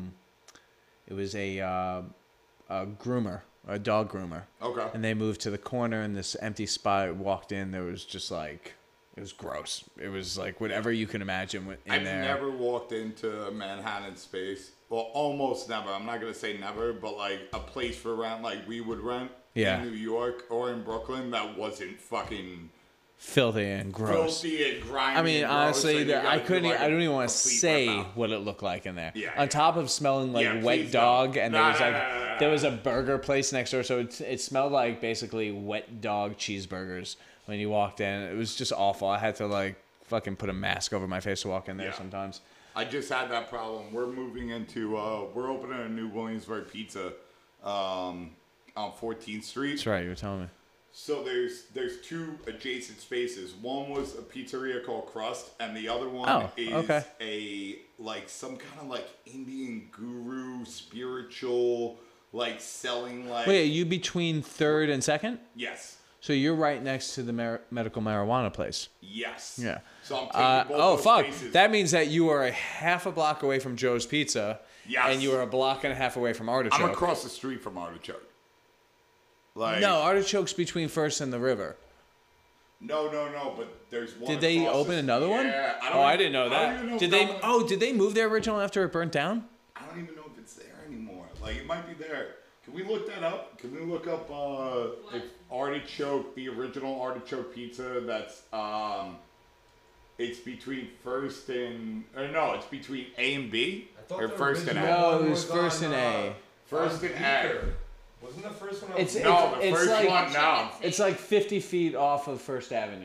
groomer, a dog groomer. Okay. And they moved to the corner in this empty spot. I walked in, there was just like, it was gross. It was like whatever you can imagine in I've there. never walked into a Manhattan space. Well, almost never. I'm not gonna say never, but like a place for rent, like we would rent Yeah. in New York or in Brooklyn, that wasn't fucking Filthy and gross. filthy and grimy. I mean, and gross, honestly, and you I gotta do, couldn't. like, I don't even a want to complete say rip-out. what it looked like in there. Yeah, On yeah. top of smelling like Yeah, wet please dog, don't. and No, there was no, like no, no, no. there was a burger place next door, so it smelled like basically wet dog cheeseburgers when you walked in. It was just awful. I had to like fucking put a mask over my face to walk in there Yeah. sometimes. I just had that problem. We're moving into. We're opening a new Williamsburg Pizza, on 14th Street. That's right. You were telling me. So there's 2 adjacent spaces. One was a pizzeria called Crust, and the other one is okay. a like some kind of like Indian guru spiritual like selling like Wait, are you between 3rd and 2nd? yes. So you're right next to the medical marijuana place. Yes. Yeah. So I'm taking both those fuck! spaces. That means that you are a half a block away from Joe's Pizza. Yes. And you are a block and a half away from Artichoke. I'm across the street from Artichoke. Like No, Artichoke's between First and the River. no, but there's one. Did they across open the- another one? Yeah, I didn't know I that. don't even know Did if they? that one- Did they move their original after it burnt down? I don't even know if it's there anymore. Like it might be there. Can we look that up? Can we look up if Artichoke, the original Artichoke pizza? That's it's between First and no, it's between A and B or First and A. No, it was First and A. First and A. Wasn't the first one? It's No, the it's first like, one. No. It's like 50 feet off of First Avenue.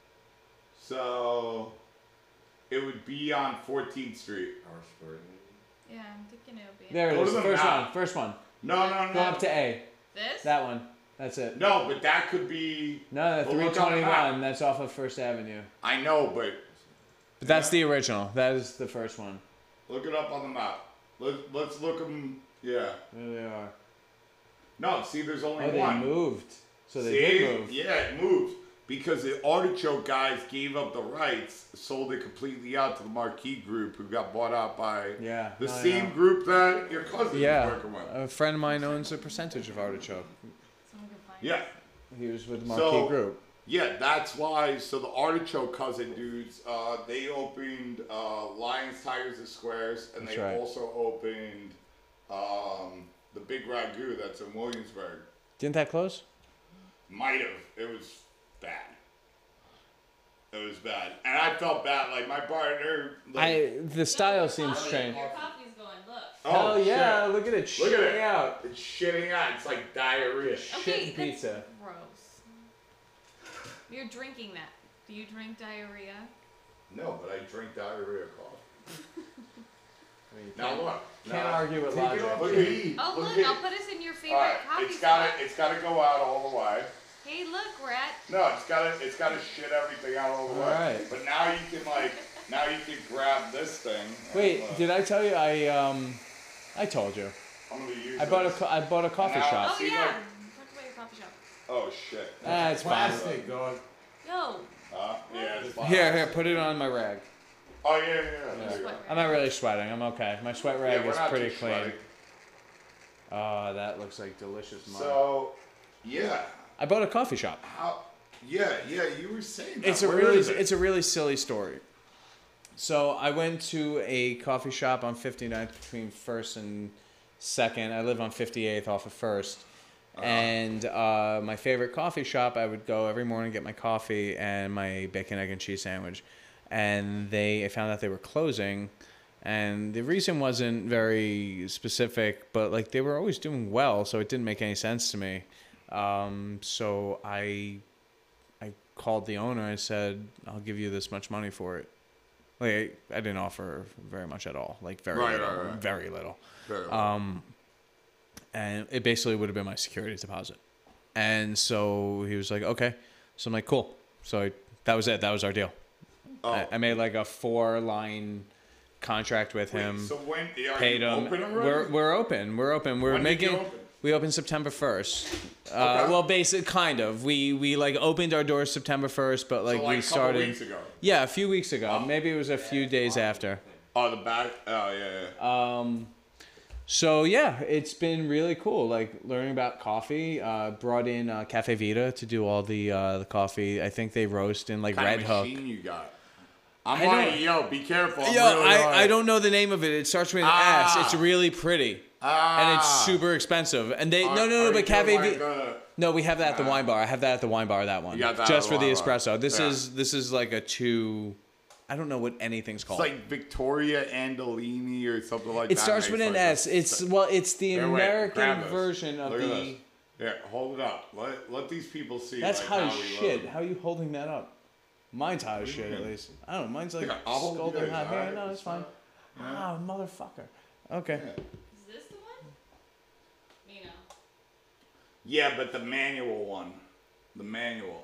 So it would be on 14th Street. Yeah, I'm thinking it'll be. There it Go to is. the First map. one. First one. No. Go up to A. This? That one. That's it. No, but that could be. No, the Well, look on the 321. map. That's off of First Avenue. I know, but But that's the original. That is the first one. look it up on the map. Let's look them. Yeah. There they are. No, see, there's only Oh, they one. moved. So they See? did move. Yeah, it moved. Because the Artichoke guys gave up the rights, sold it completely out to the Marquee Group, who got bought out by Yeah, the no, I same know. group that your cousin Yeah, is working with. a friend of mine owns a percentage of Artichoke. Someone can find Yeah. He was with the Marquee So- Group. Yeah, that's why. So the Artichoke cousin dudes, they opened Lions, Tigers, and Squares, and That's they right. also opened the Big Ragu that's in Williamsburg. Didn't that close? Might have. It was bad. It was bad, and I felt bad. Like my partner. Like, The style Your seems coffee- strange. Your coffee's going. Look. Oh yeah, shit. look at it Look at shitting it. out. It's shitting out. It's like diarrhea. Shit that's pizza. Gross. You're drinking that. Do you drink diarrhea? No, but I drink diarrhea coffee. I mean, you Now can't- look. Can't Now, argue with Take it logic. off. Look at Oh look look, at- I'll put us in your favorite All right, coffee it's spot. gotta go out all the way. Hey, look, Rat. No, it's gotta shit everything out all the way. Alright. But now you can grab this thing. Wait, and, did I tell you I told you. I'm gonna use I bought this. I bought a coffee Now- shop. Oh See, yeah. like- Talk about your coffee shop. Oh shit. It's fine. Plastic, dog. Yo. Yeah, it's fine. Here, put it on my rag. Oh yeah. There you go. I'm not really sweating. I'm okay. My sweat rag Yeah, we're is not pretty too clean. sweaty. Oh, that looks like delicious mud. So, yeah. I bought a coffee shop. How? Yeah. You were saying that. It's a Where really is it? it's a really silly story. So I went to a coffee shop on 59th between 1st and 2nd. I live on 58th off of 1st. And my favorite coffee shop, I would go every morning, get my coffee and my bacon, egg, and cheese sandwich. And I found out they were closing. And the reason wasn't very specific, but like they were always doing well, so it didn't make any sense to me. So I called the owner and said, I'll give you this much money for it. Like I didn't offer very much at all, like very little, very little. And it basically would have been my security deposit. And so he was like, okay. So I'm like, cool. So that was it. That was our deal. Oh. I made like a 4-line contract with him. So when are paid you him. open already? We're open. We're open. We're When did you making. open? We opened September 1st. Okay. Well, basically, kind of. We like opened our doors September 1st, but like, So, we a couple started. weeks ago. Yeah, a few weeks ago. Maybe it was a few days after. Oh, the back. Oh, yeah. So yeah, it's been really cool. Like learning about coffee. Brought in Cafe Vita to do all the coffee. I think they roast in like What kind Red of Hook. machine you got? I'm I like, don't- yo, be careful. I'm Yo, really I don't know the name of it. It starts with an S. It's really pretty. And it's super expensive. And they but Cafe Vita. No, we have that at the wine bar. I have that at the wine bar. That one. You got that just at the for the wine bar. espresso. This Yeah. is like a 2. I don't know what anything's It's called. like Victoria Andolini or something like that. It starts with an S. It's the Here, wait, American grab this. version of Look at the. this. Yeah, hold it up. Let these people see. That's like, hot as how we shit. load. How are you holding that up? Mine's hot as shit, at least. I don't know. Mine's like Yeah, I'll hold you scalding guys, hot. Here, alright? no, it's fine. Yeah. Ah, motherfucker. Okay. Yeah. Is this the one? Nino. Yeah, but the manual one. The manual.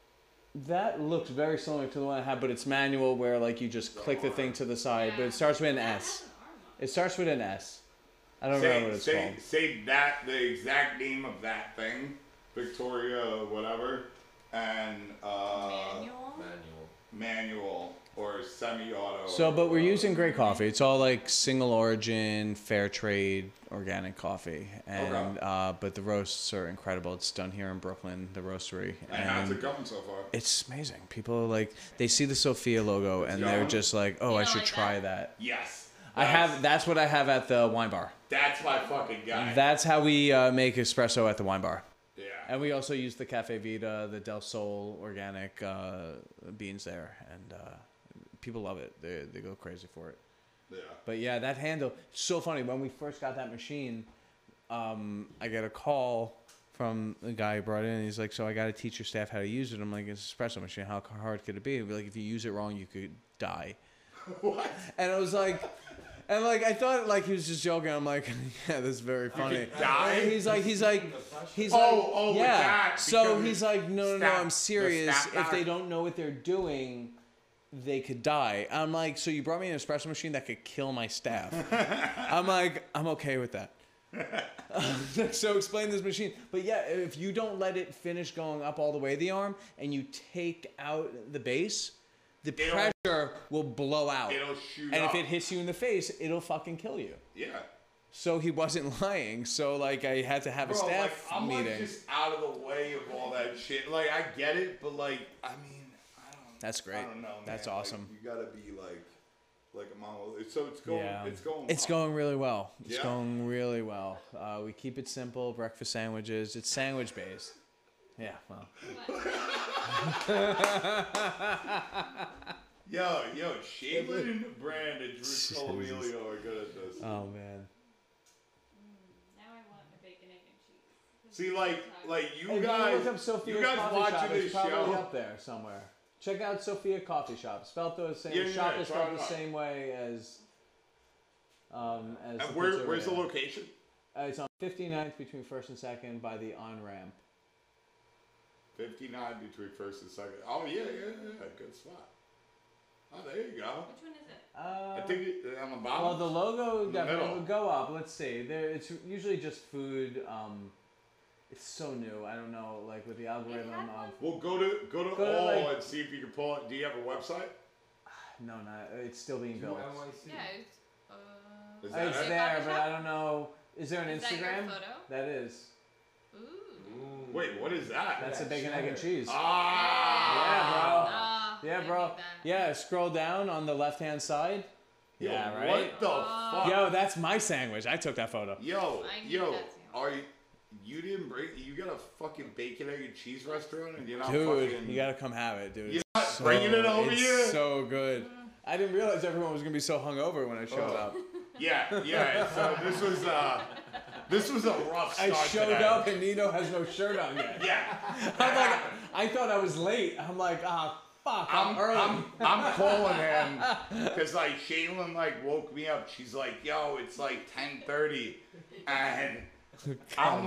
That looks very similar to the one I have, but it's manual where like you just click the thing to the side, but it starts with an That S. has an arm on it. It starts with an S. I don't remember what it's called. Say that, the exact name of that thing. Victoria whatever. And Manual? manual or semi-auto. So, or but we're whatever. using great coffee. It's all like single origin, fair trade, organic coffee, and but the roasts are incredible. It's done here in Brooklyn, the roastery, And how's it going so far? it's amazing. People like they see the Sophia logo and they're going? just like, oh, I You should like try that? that. Yes. That's what I have at the wine bar. That's my fucking guy. That's how we make espresso at the wine bar. yeah. And we also use the Cafe Vita, the Del Sol organic beans there, and people love it. They go crazy for it. Yeah. But yeah, that handle, so funny. When we first got that machine, I get a call from the guy who brought it in. He's like, so I got to teach your staff how to use it. I'm like, it's an espresso machine. How hard could it be? He'd be like, if you use it wrong, you could die. What? And I was like, and like I thought like he was just joking. I'm like, yeah, this is very funny. could die? And he's like, Oh, with yeah. that, So because he's like, no, snap- I'm the serious. snap If they back. don't know what they're doing, they could die. I'm like, so you brought me an espresso machine that could kill my staff. I'm like, I'm okay with that. So explain this machine. But yeah, if you don't let it finish going up all the way the arm and you take out the base, the pressure will blow out. It'll shoot And up. if it hits you in the face, it'll fucking kill you. Yeah. So he wasn't lying. So like I had to have a Bro, staff like, I'm meeting. like just out of the way of all that shit. Like I get it, but like I mean, I don't. That's great. I don't know, man. That's Like, awesome. you gotta be like a mom. So it's going. Yeah. It's going. It's well. going really well. It's Yeah? going really well. We keep it simple. Breakfast sandwiches. It's sandwich based. Yeah. Well. Yo, Shaylin Brand and Drew Colomilio are good at this. Oh man. Now I want a bacon, egg, and cheese. See, like you Hey, if guys, look up Sophia's you guys Coffee watching Shop, this it's probably show. up there somewhere. Check out Sophia Coffee Shop. Spelled the same. Yeah, shop yeah, is try spelled it the out. same way as. And the where's the pizzeria. location? It's on 59th between 1st and 2nd by the on ramp. 59 between first and second. Oh yeah, good spot. Oh, there you go. Which one is it? I think on the bottom. Well, the logo In the definitely middle. would go up. Let's see. There, it's usually just food. It's so new. I don't know, like with the algorithm had of. one? Well, go to Go to, all like- and see if you can pull it. Do you have a website? No, not. It's still being built. Yeah, it's, Is that It's it? there, Coffee but shop? I don't know. Is there an Is that your Instagram? photo? That is. Ooh. Wait, what is that? That's a bacon, egg, and cheese. Ah. Yeah, bro. Yeah, I bro. need that. Yeah, scroll down on the left-hand side. Yo, Yeah, right? What the fuck? Yo, that's my sandwich. I took that photo. Yo, I need yo, that too. are you didn't bring? You got a fucking bacon, egg, and cheese restaurant, and you're not Dude, fucking. you gotta come have it, dude. You're It's not bringing it over it's here? so good. I didn't realize everyone was gonna be so hungover when I showed up. Yeah. So this was a rough start. I showed today. up and Nino has no shirt on yet. Yeah. I'm like, I thought I was late. I'm like, fuck, I'm early. I'm calling him because like Shaylin like woke me up. She's like, yo, it's like 10:30, and I'm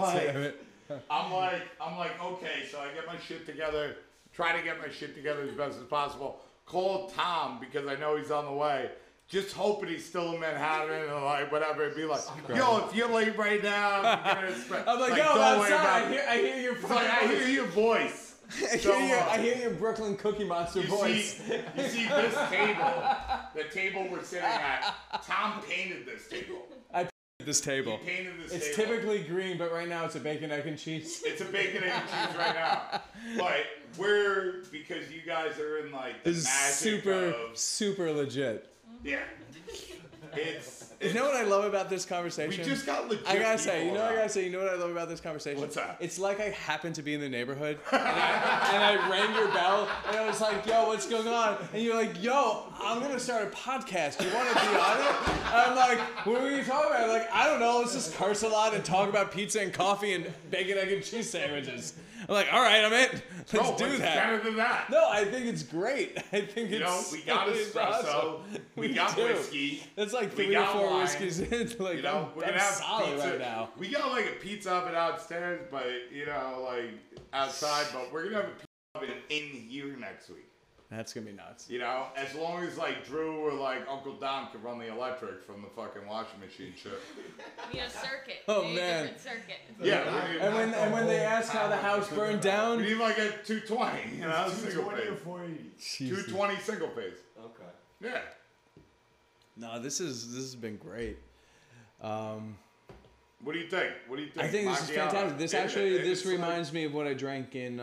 like, okay. So I get my shit together. Try to get my shit together as best as possible. Call Tom because I know he's on the way. Just hoping he's still in Manhattan or like whatever. It'd be like, yo, if you're late right now, I'm like, yo, don't worry outside. about it. I hear your It's like, I hear your voice. I hear your Brooklyn Cookie Monster voice. You see this table, the table we're sitting at. Tom painted this table. This table. He painted this It's table. typically green, but right now it's a bacon, egg, and cheese. It's a bacon, egg, and cheese right now. But because you guys are in like the This is magic super legit. yeah. It's You know what I love about this conversation? we just got legit. I gotta say, people you know what I around. gotta say, you know what I love about this conversation? What's that? It's like I happened to be in the neighborhood and I rang your bell and I was like, yo, what's going on? And you're like, yo, I'm gonna start a podcast. Do you wanna be on it? And I'm like, what are you talking about? I'm like, I don't know, let's just curse a lot and talk about pizza and coffee and bacon, egg, and cheese sandwiches. I'm like, all right, I'm in. Let's Bro, do what's that. better than that? No, I think it's great. I think You it's know, we got it's espresso, awesome. we got do. whiskey. That's like we 3 or got 4 wine. whiskeys in. Like, You know, we're I'm gonna have solid pizza right now. We got like a pizza oven downstairs, but you know, like outside. But we're gonna have a pizza oven in here next week. That's gonna be nuts. You know, as long as like Drew or like Uncle Don can run the electric from the fucking washing machine shit. You need a circuit. Oh, You need man. a different circuit. Yeah, And when they ask how the house burned we down, need like a 220, you know, single 220 or phase. 480. 220 single phase. Okay. Yeah. no, this has been great. What do you think? What do you think? I think this is Macchiato. fantastic. This It's like- reminds me of what I drank in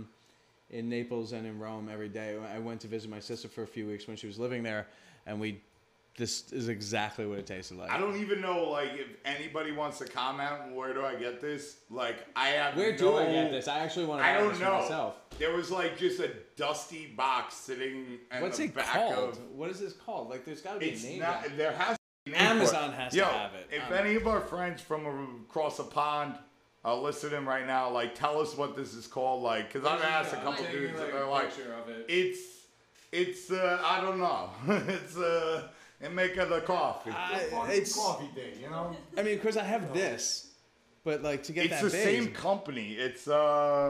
Naples and in Rome every day. I went to visit my sister for a few weeks when she was living there, and this is exactly what it tasted like. I don't even know, like, if anybody wants to comment, where do I get this? Like, I have Where no, do I get this? I actually want to I buy don't this for know. myself. There was, like, just a dusty box sitting in What's the it back called? of... What is this called? Like, there's got to be a It's name. not... to it. There has to be a name for it. Amazon has to Yo, have it. If any of our friends from across the pond are listening right now, like, tell us what this is called, like, because I've asked a couple dudes, and they're like, of it. it's, I don't know. It's, and making the coffee. It's coffee thing, you know? I mean, because I have this, but like to get It's that the big, same company. It's Jesus.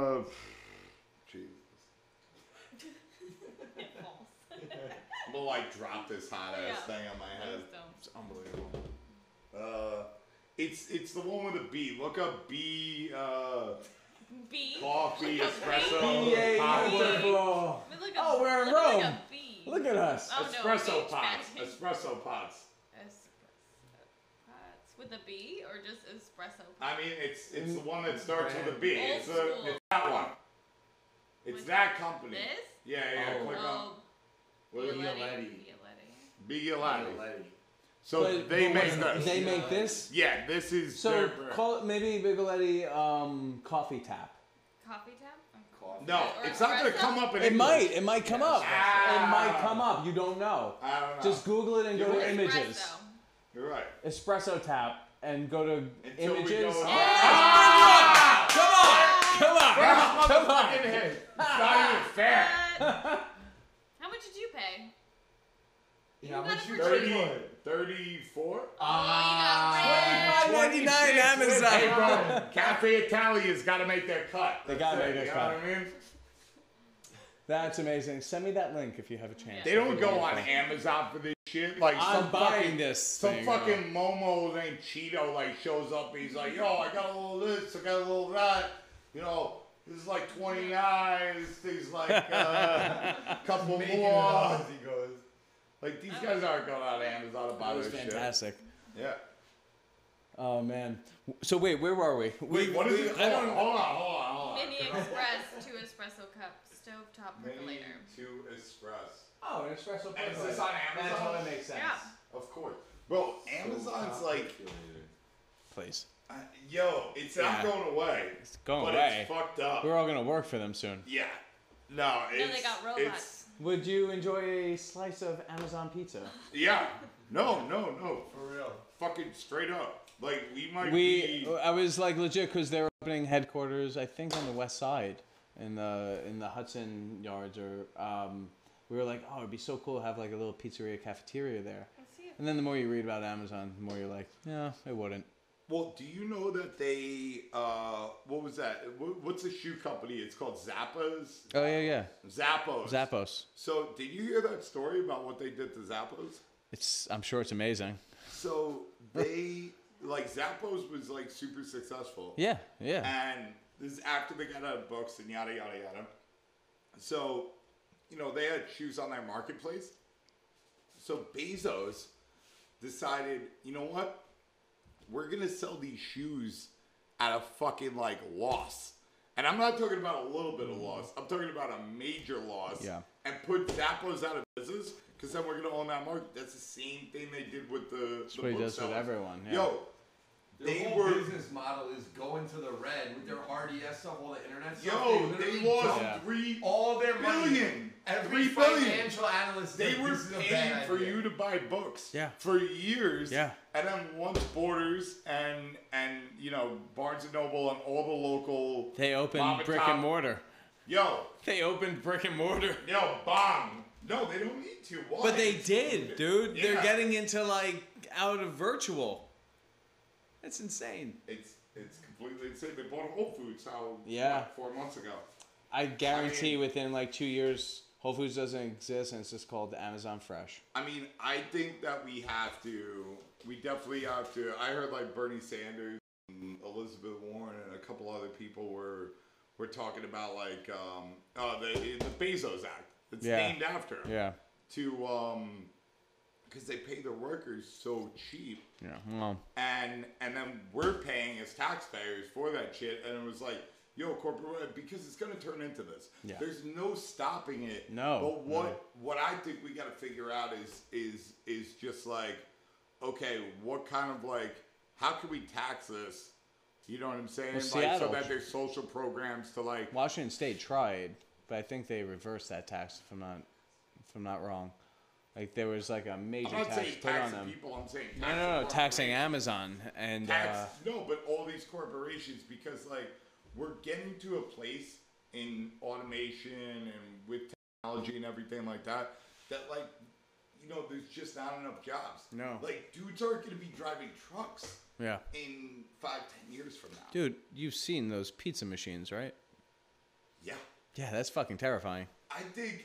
I'm gonna like drop this hot ass Yeah. thing on my head. Please don't. It's unbelievable. It's the one with a B. Look up B B. coffee Look up espresso B. Yay, pot. wonderful. I mean, look Oh, up- we're in look Rome. Like a B. Look at us. Oh, no, Espresso H pots. back. Espresso pots. Espresso pots with a B or just espresso pots? I mean, it's the one that starts with a B. Old It's school. it's that one. It's Which- that company. This? Yeah. Oh. Click on. Oh, What is it? Bialetti. Bialetti. So But- they but make what's- this. They make this. Yeah, this is So their brand. call it maybe Bigoletti coffee tap. Coffee tap? Coffee. No, Or it's not gonna espresso? come up in It English. might come up. Ah. It might come up. You don't know. I don't know. Just Google it and go to You're right. images. Espresso. You're right. Espresso tap and go to Until we images. go- Ah! Come on. It's not even fair. How much did you pay? Yeah, You how got much it you for pay cheap. for it? 34? Oh, you got red. $25.99 Hey, Amazon. bro, Cafe Italia's got to make their cut. They That's gotta it, make their you cut. know what I mean? That's amazing. Send me that link if you have a chance. They don't go on Amazon for this shit. Like I'm some buying fucking, this Some thing, fucking Momo named Cheeto like shows up. And he's like, yo, I got a little this, I got a little that. You know, this is like 29. This thing's like a couple Making it more. up as he goes. Like these guys aren't going on Amazon to buy That was this fantastic. shit. Yeah. Oh man. So wait, where were we? Wait, what is it called? I don't. Hold on. Mini Express, 2 espresso cups, stovetop Mini percolator. to Express. Oh, an espresso And is this on That's Amazon? what makes sense. Yeah. Of course. Bro, Amazon's like, Please. yo, it's Yeah. not going away. It's going but away. it's fucked up. We're all gonna work for them soon. Yeah. No, it's, No, they got robots. It's, Would you enjoy a slice of Amazon pizza? yeah. No. For real. Fucking straight up. Like, we might be... I was like legit because they're opening headquarters, I think, on the west side in the Hudson Yards, or we were like, oh, it'd be so cool to have like a little pizzeria cafeteria there. Let's see if And then the more you read about Amazon, the more you're like, yeah, it wouldn't. Well, do you know that they... what was that? What's the shoe company? It's called Zappos? Oh yeah. Zappos. Zappos. So, did you hear that story about what they did to Zappos? I'm sure it's amazing. So, they... Like, Zappos was, like, super successful. Yeah. And this is after they got out of books and yada, yada, yada. So, you know, they had shoes on their marketplace. So, Bezos decided, you know what? We're going to sell these shoes at a fucking, like, loss. And I'm not talking about a little bit of loss. I'm talking about a major loss. Yeah. And put Zappos out of business, because then we're going to own that market. That's the same thing they did with the That's what he does with booksellers. everyone. Yeah. Yo, Their they whole were... business model is going to the red with their RDS stuff, all the internet stuff. Yo, they literally lost Yeah. $3 all their money. billion. Every $3 billion. financial analyst They said were this is a paying bad for idea. you to buy books Yeah. for years. Yeah. And then once Borders and you know, Barnes and Noble and all the local They mom opened and brick top- and mortar. Yo, They opened brick and mortar. bong. No, they don't need to. Why? But they did, dude. They're Yeah. getting into like out of virtual. That's insane. It's completely insane. They bought Whole Foods Yeah. 4 months ago. I guarantee I mean- within like 2 years, Whole Foods doesn't exist, and it's just called Amazon Fresh. I mean, I think that we definitely have to. I heard like Bernie Sanders and Elizabeth Warren and a couple other people were talking about like the Bezos Act. It's Yeah. named after him. Yeah. Because they pay their workers so cheap, Yeah. Well, and then we're paying as taxpayers for that shit, and it was like, yo, corporate, because it's gonna turn into this. Yeah. There's no stopping it. No, But what I think we gotta figure out is just like, okay, what kind of like, how can we tax this? You know what I'm saying? Well, Like, so Seattle- that there's social programs to like. Washington State tried, but I think they reversed that tax. If I'm not wrong, like there was like a major I'm not tax saying put on taxing them. people. I'm saying No, taxing corporations. Amazon and No, but all these corporations, because like we're getting to a place in automation and with technology and everything like that, that like, you know, there's just not enough jobs. No. Like dudes aren't going to be driving trucks yeah. in 5-10 years from now. Dude, you've seen those pizza machines, right? Yeah. Yeah, that's fucking terrifying. I think,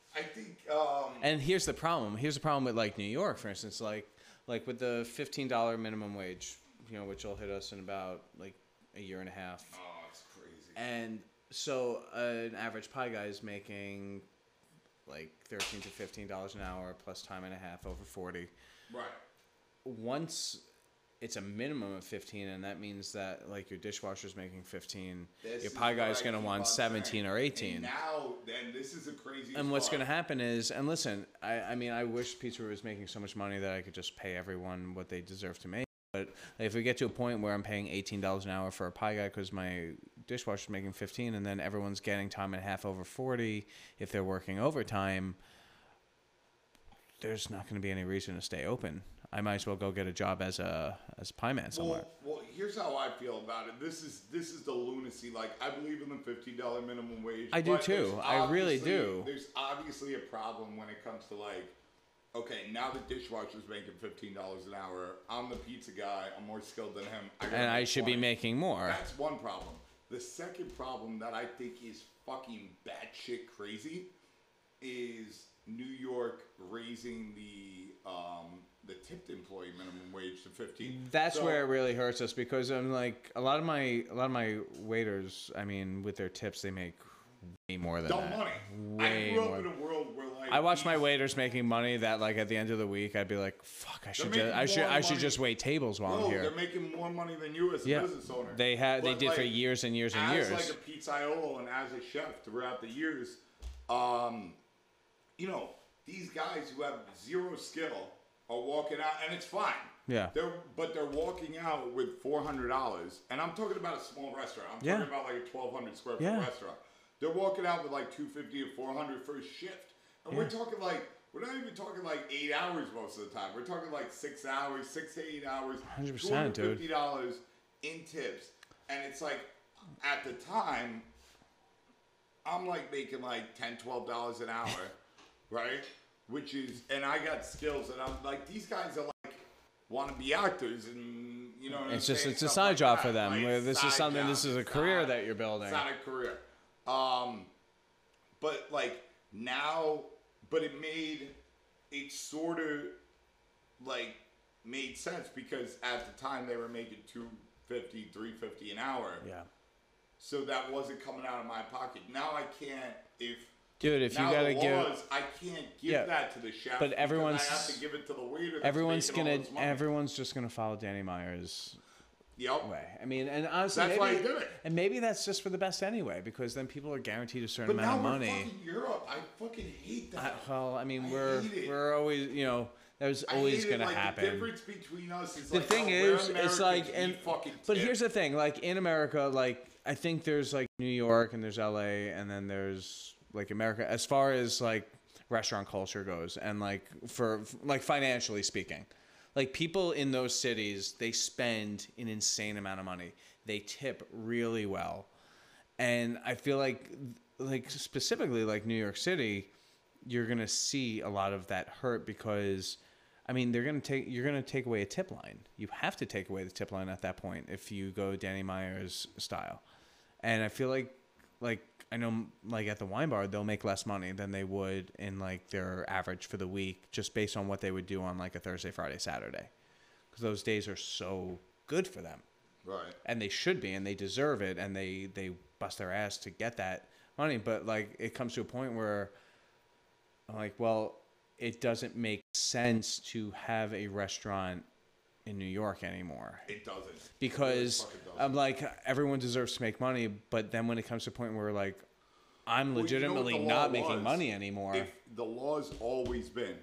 And here's the problem. Here's the problem with like New York, for instance, like with the $15 minimum wage, you know, which will hit us in about like a year and a half. oh, it's crazy. And so an average pie guy is making like $13 to $15 an hour plus time and a half over 40. Right. Once it's a minimum of 15, and that means that like your dishwasher's making 15, This your is pie what guy's I gonna keep want on 17 saying. or 18. And now, then this is a crazy. And what's going to happen is, and listen, I mean, I wish Pizza Hut was making so much money that I could just pay everyone what they deserve to make. But if we get to a point where I'm paying $18 an hour for a pie guy because my dishwasher's making 15, and then everyone's getting time and a half over 40 if they're working overtime, there's not going to be any reason to stay open. I might as well go get a job as a pie man somewhere. Well, here's how I feel about it. This is the lunacy. Like, I believe in the $15 minimum wage. I do but too. there's I really obviously- do. There's obviously a problem when it comes to like, okay, now the dishwasher's making $15 an hour. I'm the pizza guy. I'm more skilled than him. Gotta And I make should be 20. making more. That's one problem. The second problem that I think is fucking batshit crazy is New York raising the tipped employee minimum wage to 15. That's So- where it really hurts us, because I'm like a lot of my waiters, I mean, with their tips they make way more than dumb that. money. Way I grew more. up in a world where like I watch my these- waiters making money that like at the end of the week I'd be like, fuck, I should making more I should money. just wait tables while Bro, I'm here. they're making more money than you as a Yeah, business owner. they But, did for like, years and years and as years. like a pizzaiolo and as a chef throughout the years, you know, these guys who have zero skill are walking out, and it's fine. Yeah. They're walking out with $400, and I'm talking about a small restaurant. I'm talking about like a 1,200 square foot restaurant. They're walking out with like $250 or $400 for a shift, and we're talking like we're not even talking like 8 hours most of the time. We're talking like 6 hours, 6 to 8 hours. 100%, dude. $250 in tips, and it's like at the time, I'm like making like $10, $12 an hour, right? Which is, and I got skills, and I'm like, these guys are like want to be actors, and you know, it's a side job for them. Like, where this is something. This is a career that you're building. It's not a career. But like now, but it sort of like made sense because at the time they were making $250, $350 an hour. Yeah. So that wasn't coming out of my pocket. Now I can't Dude, if you gotta give, I can't give that to the chef. But everyone's, I have to give it to the waiter. Everyone's just gonna follow Danny Meyer's way. I mean, and honestly, that's why I do it. And maybe that's just for the best anyway, because then people are guaranteed a certain amount of money. But now we're fucking Europe. I fucking hate that. Well, I mean, we're always, you know, there's always gonna happen. The difference between us is the like, thing is, it's like, and but tip. here's the thing, like in America, like I think there's like New York and there's LA and then there's like America as far as like restaurant culture goes, and like for like financially speaking, like people in those cities, they spend an insane amount of money. They tip really well. And I feel like specifically like New York City, you're going to see a lot of that hurt because I mean, you're going to take away a tip line. You have to take away the tip line at that point if you go Danny Meyer's style. And I feel like I know like at the wine bar, they'll make less money than they would in like their average for the week just based on what they would do on like a Thursday, Friday, Saturday. Because those days are so good for them. Right. And they should be, and they deserve it, and they bust their ass to get that money. But like it comes to a point where I'm like, well, it doesn't make sense to have a restaurant in New York anymore. It doesn't. Because I'm like, everyone deserves to make money, but then when it comes to a point where like I'm legitimately not making money anymore. If the law's always been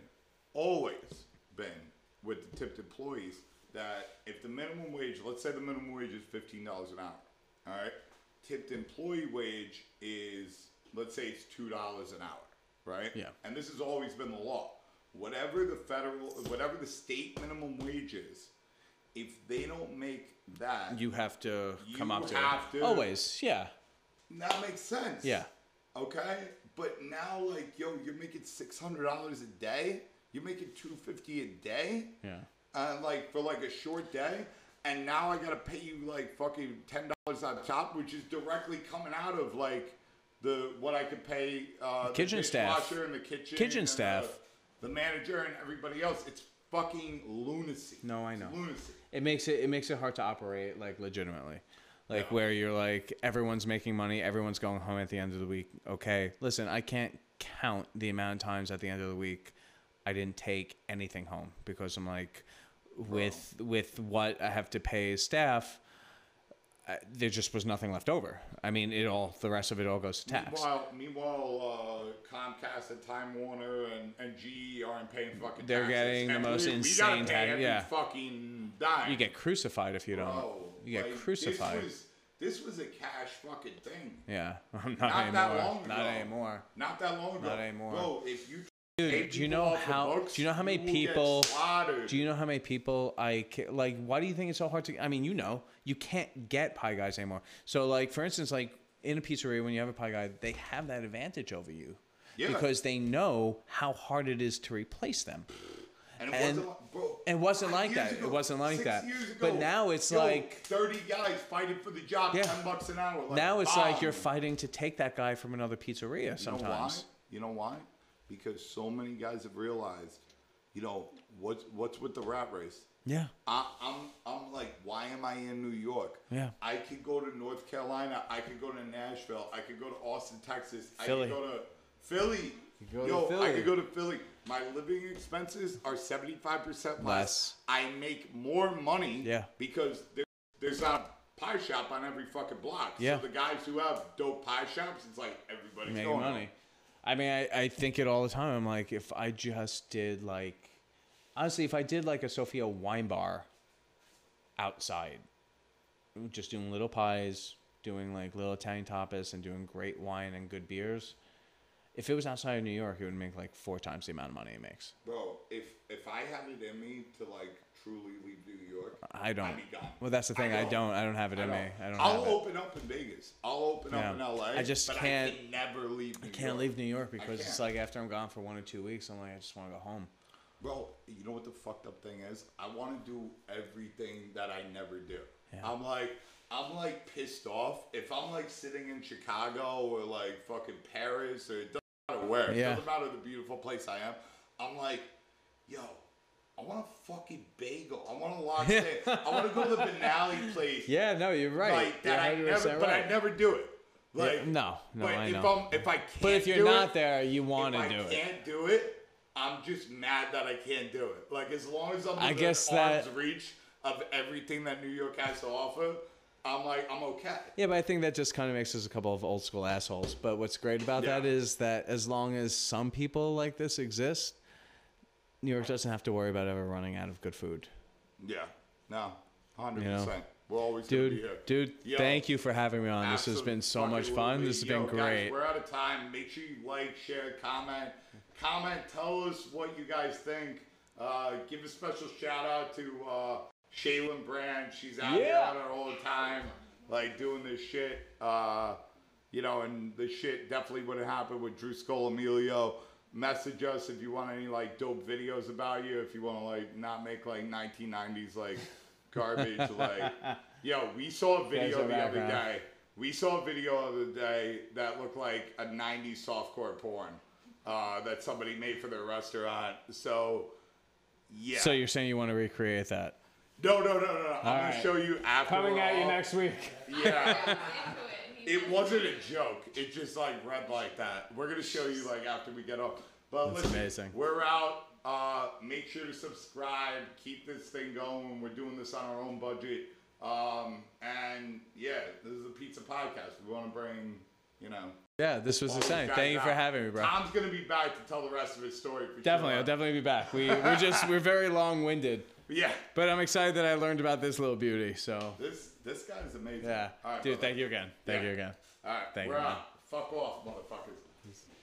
with the tipped employees that if the minimum wage, let's say the minimum wage is $15 an hour, all right? Tipped employee wage is, let's say it's $2 an hour, right? Yeah. And this has always been the law. Whatever the state minimum wage is, if they don't make that, you have to come up to it. Always, yeah. That makes sense. Yeah. Okay? But now, like, yo, you're making $600 a day. You're making $250 a day. Yeah. Like, for, like, a short day. And now I got to pay you, like, fucking $10 on top, which is directly coming out of, like, what I could pay the kitchen staff. and the kitchen staff. The manager and everybody else. It's fucking lunacy. No, I know. It's lunacy. It makes it hard to operate like legitimately. Like where you're like everyone's making money, everyone's going home at the end of the week. Okay, listen, I can't count the amount of times at the end of the week I didn't take anything home because I'm like with what I have to pay as staff, there just was nothing left over. I mean, the rest of it all goes to tax. Meanwhile, Comcast and Time Warner and GE aren't paying fucking They're taxes. getting the most insane tax. Yeah. Fucking dime. You get crucified if you don't. Bro, You get crucified. This was a cash fucking thing. Yeah. Not that long ago. Not anymore. Not that long ago. Not anymore. Bro, if you Dude, do you know how many people? Do you know how many people like? Why do you think it's so hard to? I mean, you can't get pie guys anymore. So, like for instance, like in a pizzeria, when you have a pie guy, they have that advantage over you, because they know how hard it is to replace them. And it wasn't like that. It wasn't like that. But now it's like 30 guys fighting for the job, $10 an hour. Like, now it's like you're fighting to take that guy from another pizzeria. Sometimes. You know why? Because so many guys have realized, what's with the rat race? Yeah. I'm like, why am I in New York? Yeah. I could go to North Carolina. I could go to Nashville. I could go to Austin, Texas. Philly. I could go to Philly. I could go to Philly. My living expenses are 75% less. I make more money because there's not a pie shop on every fucking block. Yeah. So the guys who have dope pie shops, it's like everybody's making going money. I mean, I think it all the time. I'm like, if I just did like, honestly, if I did like a Sophia wine bar outside, just doing little pies, doing like little Italian tapas, and doing great wine and good beers. If it was outside of New York, it would make like 4 times the amount of money it makes. Bro, if I had it in me to like truly leave New York, I don't. I'd be gone. Well, that's the thing. I don't have it in me. I don't. I'll have it. open up in Vegas. I'll open up in LA. I just but can't. I can never leave New York. I can't leave New York because it's can't. like after I'm gone for 1 or 2 weeks, I'm like, I just want to go home. Bro, you know what the fucked up thing is? I want to do everything that I never do. Yeah. I'm like pissed off if I'm like sitting in Chicago or like fucking Paris, or it doesn't matter where. Yeah. It doesn't matter the beautiful place I am. I'm like, yo, I want a fucking bagel. I want to watch it. I want to go to the Benally place. Yeah, no, you're right. Like that You're I 100% never, but I right. never do it. Like Yeah, no, but I if know. if I can't, But if you're do not it, there, you want to if do I it. can't do it, I'm just mad that I can't do it. Like as long as I'm I within guess arm's that- reach of everything that New York has to offer, I'm like I'm okay. Yeah, but I think that just kind of makes us a couple of old school assholes. But what's great about that Yeah. is that as long as some people like this exist, New York doesn't have to worry about ever running out of good food. Yeah, no, 100%. You know? We're always gonna be here. Dude, Yo, thank you for having me on. This has been so much fun. absolutely. This has Yo, been guys, great. we're out of time. Make sure you like, share, comment. Tell us what you guys think. Give a special shout out to Shaylin Brand. She's out here Yeah. on her all the time, like doing this shit. You know, and this shit definitely wouldn't happen with Drew Scolamilio. Message us if you want any like dope videos about you. If you want to like not make like 1990s like garbage. Like, yo, we saw a video the other day. We saw a video the other day that looked like a 90s softcore porn that somebody made for their restaurant. So, yeah. So you're saying you want to recreate that? No. I'm gonna right. show you after. Coming at you next week. Yeah. Into it. It wasn't a joke. It just like read like that. We're gonna show you like after we get off. But That's listen, amazing. we're out. Make sure to subscribe. Keep this thing going. We're doing this on our own budget. And yeah, this is a pizza podcast. We want to bring, you know. Yeah, this was all these insane. guys Thank you for out. having me, bro. Tom's gonna be back to tell the rest of his story. For Definitely, sure. I'll definitely be back. We're very long-winded, Yeah. but I'm excited that I learned about this little beauty. So This guy's amazing. yeah, All right, dude, brother. thank you again. Thank Yeah. you again. All right, Thank we're you, man. out. Fuck off, motherfuckers.